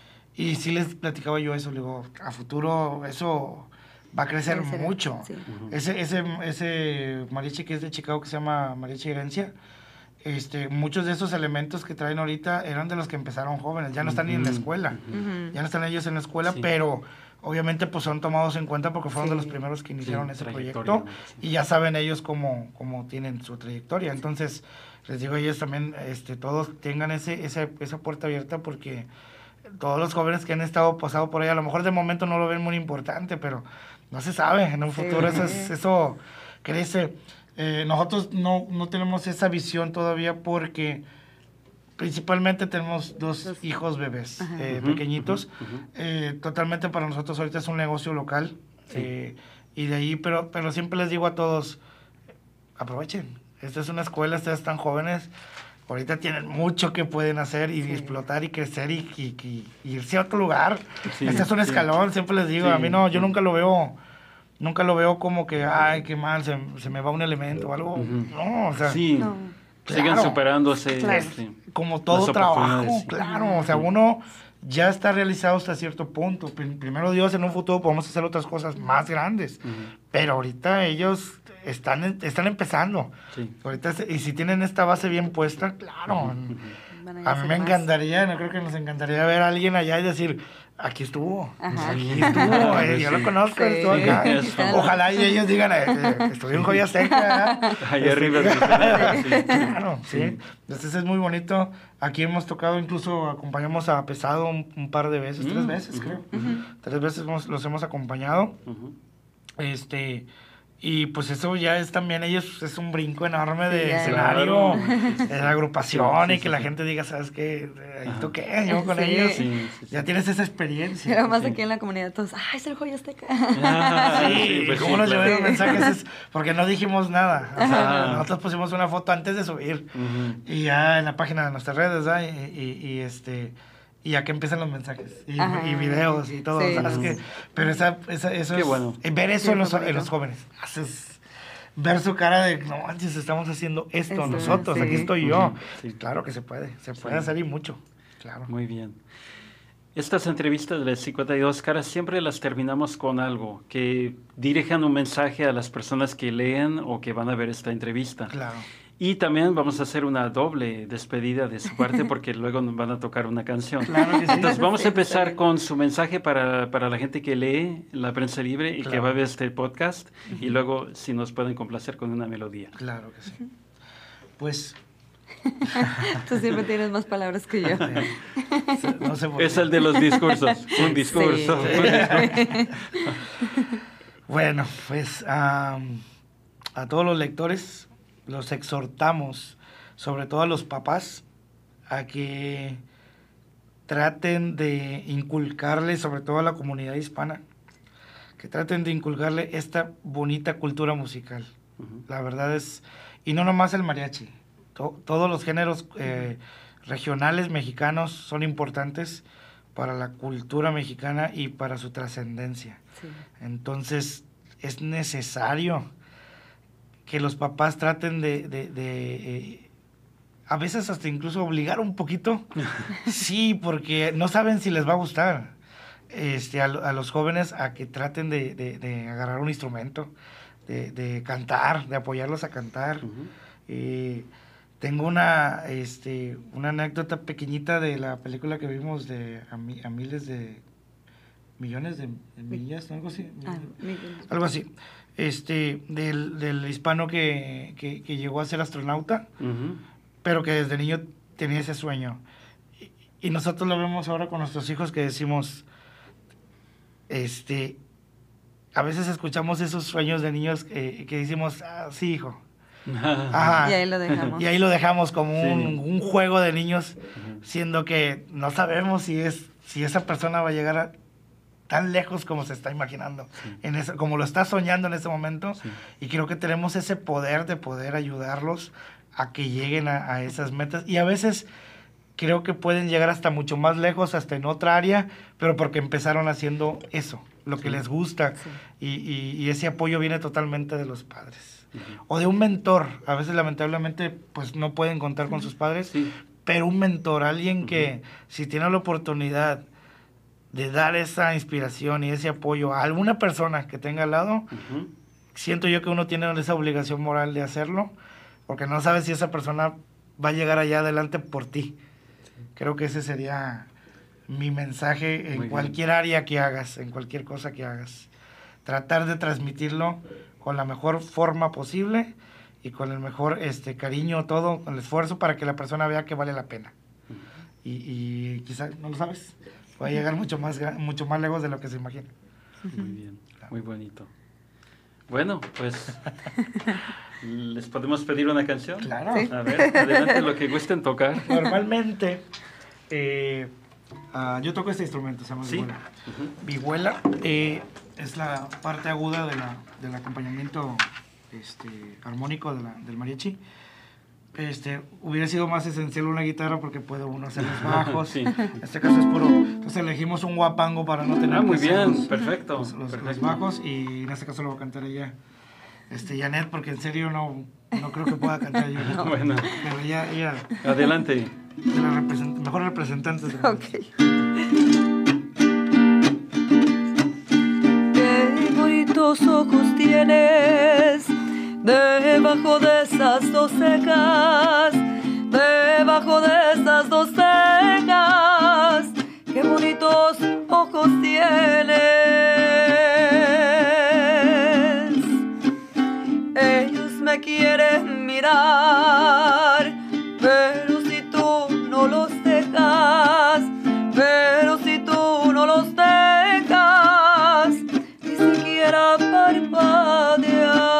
y sí les platicaba yo eso, le digo, a futuro eso... va a crecer mucho. Sí. Uh-huh. Ese, ese, ese mariachi que es de Chicago, que se llama Mariachi Herencia, este, muchos de esos elementos que traen ahorita eran de los que empezaron jóvenes, ya no están uh-huh. ni en la escuela, uh-huh. ya no están ellos en la escuela, sí. pero obviamente pues son tomados en cuenta porque fueron sí. de los primeros que iniciaron sí, ese proyecto sí. y ya saben ellos cómo, cómo tienen su trayectoria. Entonces, les digo a ellos también, este, todos tengan ese, ese, esa puerta abierta porque todos los jóvenes que han estado pasado por ahí, a lo mejor de momento no lo ven muy importante, pero no se sabe, en un futuro sí. eso, es, eso crece. Eh, nosotros no, no tenemos esa visión todavía porque principalmente tenemos dos, dos. hijos bebés eh, uh-huh, pequeñitos. Uh-huh, uh-huh. Eh, totalmente para nosotros ahorita es un negocio local. Sí. Eh, y de ahí, pero, pero siempre les digo a todos, aprovechen. Esta es una escuela, ustedes están jóvenes. Ahorita tienen mucho que pueden hacer y sí. explotar y crecer y, y, y, y irse a otro lugar. Sí, este es un sí. escalón, siempre les digo. Sí, a mí no, yo sí. nunca lo veo, nunca lo veo como que, ay, qué mal, se, se me va un elemento o algo. Uh-huh. No, o sea. Sí, no. Claro, siguen superándose. Claro, este, como todo trabajo, sí. claro. O sea, uno ya está realizado hasta cierto punto. Primero Dios, en un futuro podemos hacer otras cosas más grandes. Uh-huh. Pero ahorita ellos están, están empezando. Sí. Ahorita, y si tienen esta base bien puesta, claro. Uh-huh. A, a mí me más. encantaría, no creo que nos encantaría ver a alguien allá y decir, aquí estuvo, Ajá. aquí estuvo, eh, yo lo conozco, sí. estuvo acá. Ojalá y ellos digan, eh, eh, estuve en Joya Azteca. Ahí arriba. Sí. Claro, sí. sí. Entonces es muy bonito. Aquí hemos tocado, incluso acompañamos a Pesado un, un par de veces, mm, tres veces uh-huh, creo. Uh-huh. Tres veces hemos, los hemos acompañado. Uh-huh. Este... Y pues eso ya es también, ellos es un brinco enorme de sí, escenario, claro. de la agrupación sí, sí, y que sí, la sí. gente diga, ¿sabes qué? ¿Tú qué? Yo con sí. ellos. Sí, sí, sí. Ya tienes esa experiencia. Pero más sí. aquí en la comunidad todos, ¡ah, es el Joya Azteca! Ah, sí, pues ¿cómo sí, nos claro. llevaron mensajes? Es porque no dijimos nada. O sea, ah. nosotros pusimos una foto antes de subir. Uh-huh. Y ya en la página de nuestras redes, ¿verdad? Y, y, y este... Y ya que empiezan los mensajes y, y videos y todo, sí. ¿sabes qué? Pero esa, esa, eso Qué es, bueno. ver eso sí, en, los, en los jóvenes, haces ver su cara de, no manches, estamos haciendo esto Eso, nosotros, sí. aquí estoy yo. Sí. Claro que se puede, se puede sí. hacer y mucho, claro. Muy bien. Estas entrevistas de cincuenta y dos caras siempre las terminamos con algo, que dirijan un mensaje a las personas que leen o que van a ver esta entrevista. Claro. Y también vamos a hacer una doble despedida de su parte porque luego nos van a tocar una canción. Claro que sí. Entonces vamos a empezar con su mensaje para, para la gente que lee La Prensa Libre y claro. que va a ver este podcast. Uh-huh. Y luego si nos pueden complacer con una melodía. Claro que sí. Pues... Tú siempre tienes más palabras que yo. No sé es el de los discursos. Un discurso. Sí. Un discurso. Bueno, pues um, a todos los lectores... los exhortamos, sobre todo a los papás, a que traten de inculcarle, sobre todo a la comunidad hispana, que traten de inculcarle esta bonita cultura musical. Uh-huh. La verdad es, y no nomás el mariachi, to, todos los géneros eh, regionales mexicanos son importantes para la cultura mexicana y para su trascendencia. Sí. Entonces, es necesario que los papás traten de, de, de eh, a veces hasta incluso obligar un poquito, sí, porque no saben si les va a gustar este, a, a los jóvenes a que traten de, de, de agarrar un instrumento, de, de cantar, de apoyarlos a cantar. Ujú. Eh, tengo una, este, una anécdota pequeñita de la película que vimos de a, mi, a miles de millones de, de millas, ¿no? Algo así. Ah, mi- Algo así. Este, del, del hispano que, que, que llegó a ser astronauta, Ujú. pero que desde niño tenía ese sueño. Y, y nosotros lo vemos ahora con nuestros hijos que decimos, este, a veces escuchamos esos sueños de niños que, que decimos, ah, sí, hijo. Ajá. Y ahí lo dejamos. Y ahí lo dejamos como Sí. un, un juego de niños, Ujú. siendo que no sabemos si es si esa persona va a llegar a, tan lejos como se está imaginando, Sí. en ese, como lo está soñando en ese momento. Sí. Y creo que tenemos ese poder de poder ayudarlos a que lleguen a, a esas metas. Y a veces creo que pueden llegar hasta mucho más lejos, hasta en otra área, pero porque empezaron haciendo eso, lo que Sí. les gusta. Sí. Y, y- y ese apoyo viene totalmente de los padres. Ujú. O de un mentor. A veces lamentablemente pues no pueden contar con sus padres, Sí. pero un mentor, alguien que Ujú. si tiene la oportunidad de dar esa inspiración y ese apoyo a alguna persona que tenga al lado, Ujú. siento yo que uno tiene esa obligación moral de hacerlo, porque no sabes si esa persona va a llegar allá adelante por ti. Creo que ese sería mi mensaje en Muy bien. cualquier área que hagas, en cualquier cosa que hagas. Tratar de transmitirlo con la mejor forma posible y con el mejor este cariño, todo, con el esfuerzo para que la persona vea que vale la pena. Y, y quizás, no lo sabes, va a llegar mucho más, gra- mucho más lejos de lo que se imagina. Muy bien, muy bonito. Bueno, pues, ¿les podemos pedir una canción? Claro. Sí. A ver, adelante, lo que gusten tocar. Normalmente, eh, ah, yo toco este instrumento, se llama Sí. vihuela. Ujú. Vihuela eh, es la parte aguda de la, del acompañamiento este, armónico de la, del mariachi. Este, hubiera sido más esencial una guitarra porque puede uno hacer los bajos. Sí. En este caso es puro. Entonces elegimos un guapango para no tener Ah, muy que hacer bien, los- perfecto. los, los- los perfecto. bajos, y en este caso lo va a cantar ella, este, Janet, porque en serio no, no creo que pueda cantar yo. Bueno, Pero ella, ella adelante. de la represent- mejor representante de la- Ok. Qué bonitos ojos tienes debajo de esas dos cejas, debajo de esas dos cejas. Qué bonitos ojos tienes. Ellos me quieren mirar, pero si tú no los dejas, pero si tú no los dejas, ni siquiera parpadear.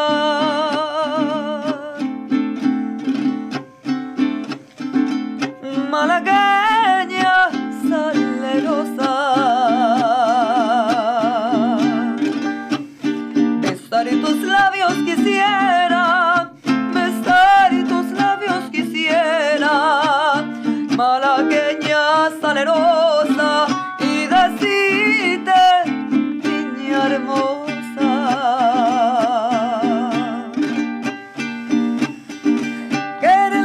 Malagueña salerosa, besar tus labios quisiera, besar tus labios quisiera, malagueña salerosa, y decirte, niña hermosa, que eres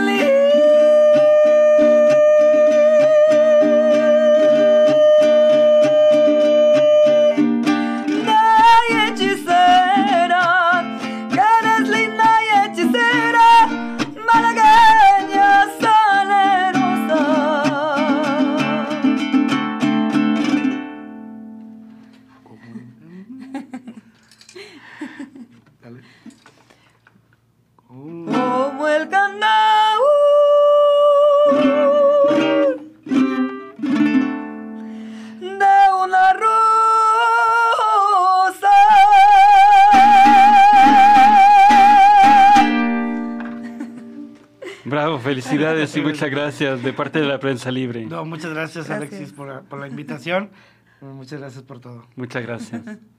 linda y hechicera, que eres linda y hechicera, malagueña salerosa. Dale. Como el candado de una rosa. Bravo, felicidades y muchas gracias de parte de la Prensa Libre. No, muchas gracias, Gracias. Alexis, por, por la invitación. Muchas gracias por todo. Muchas gracias.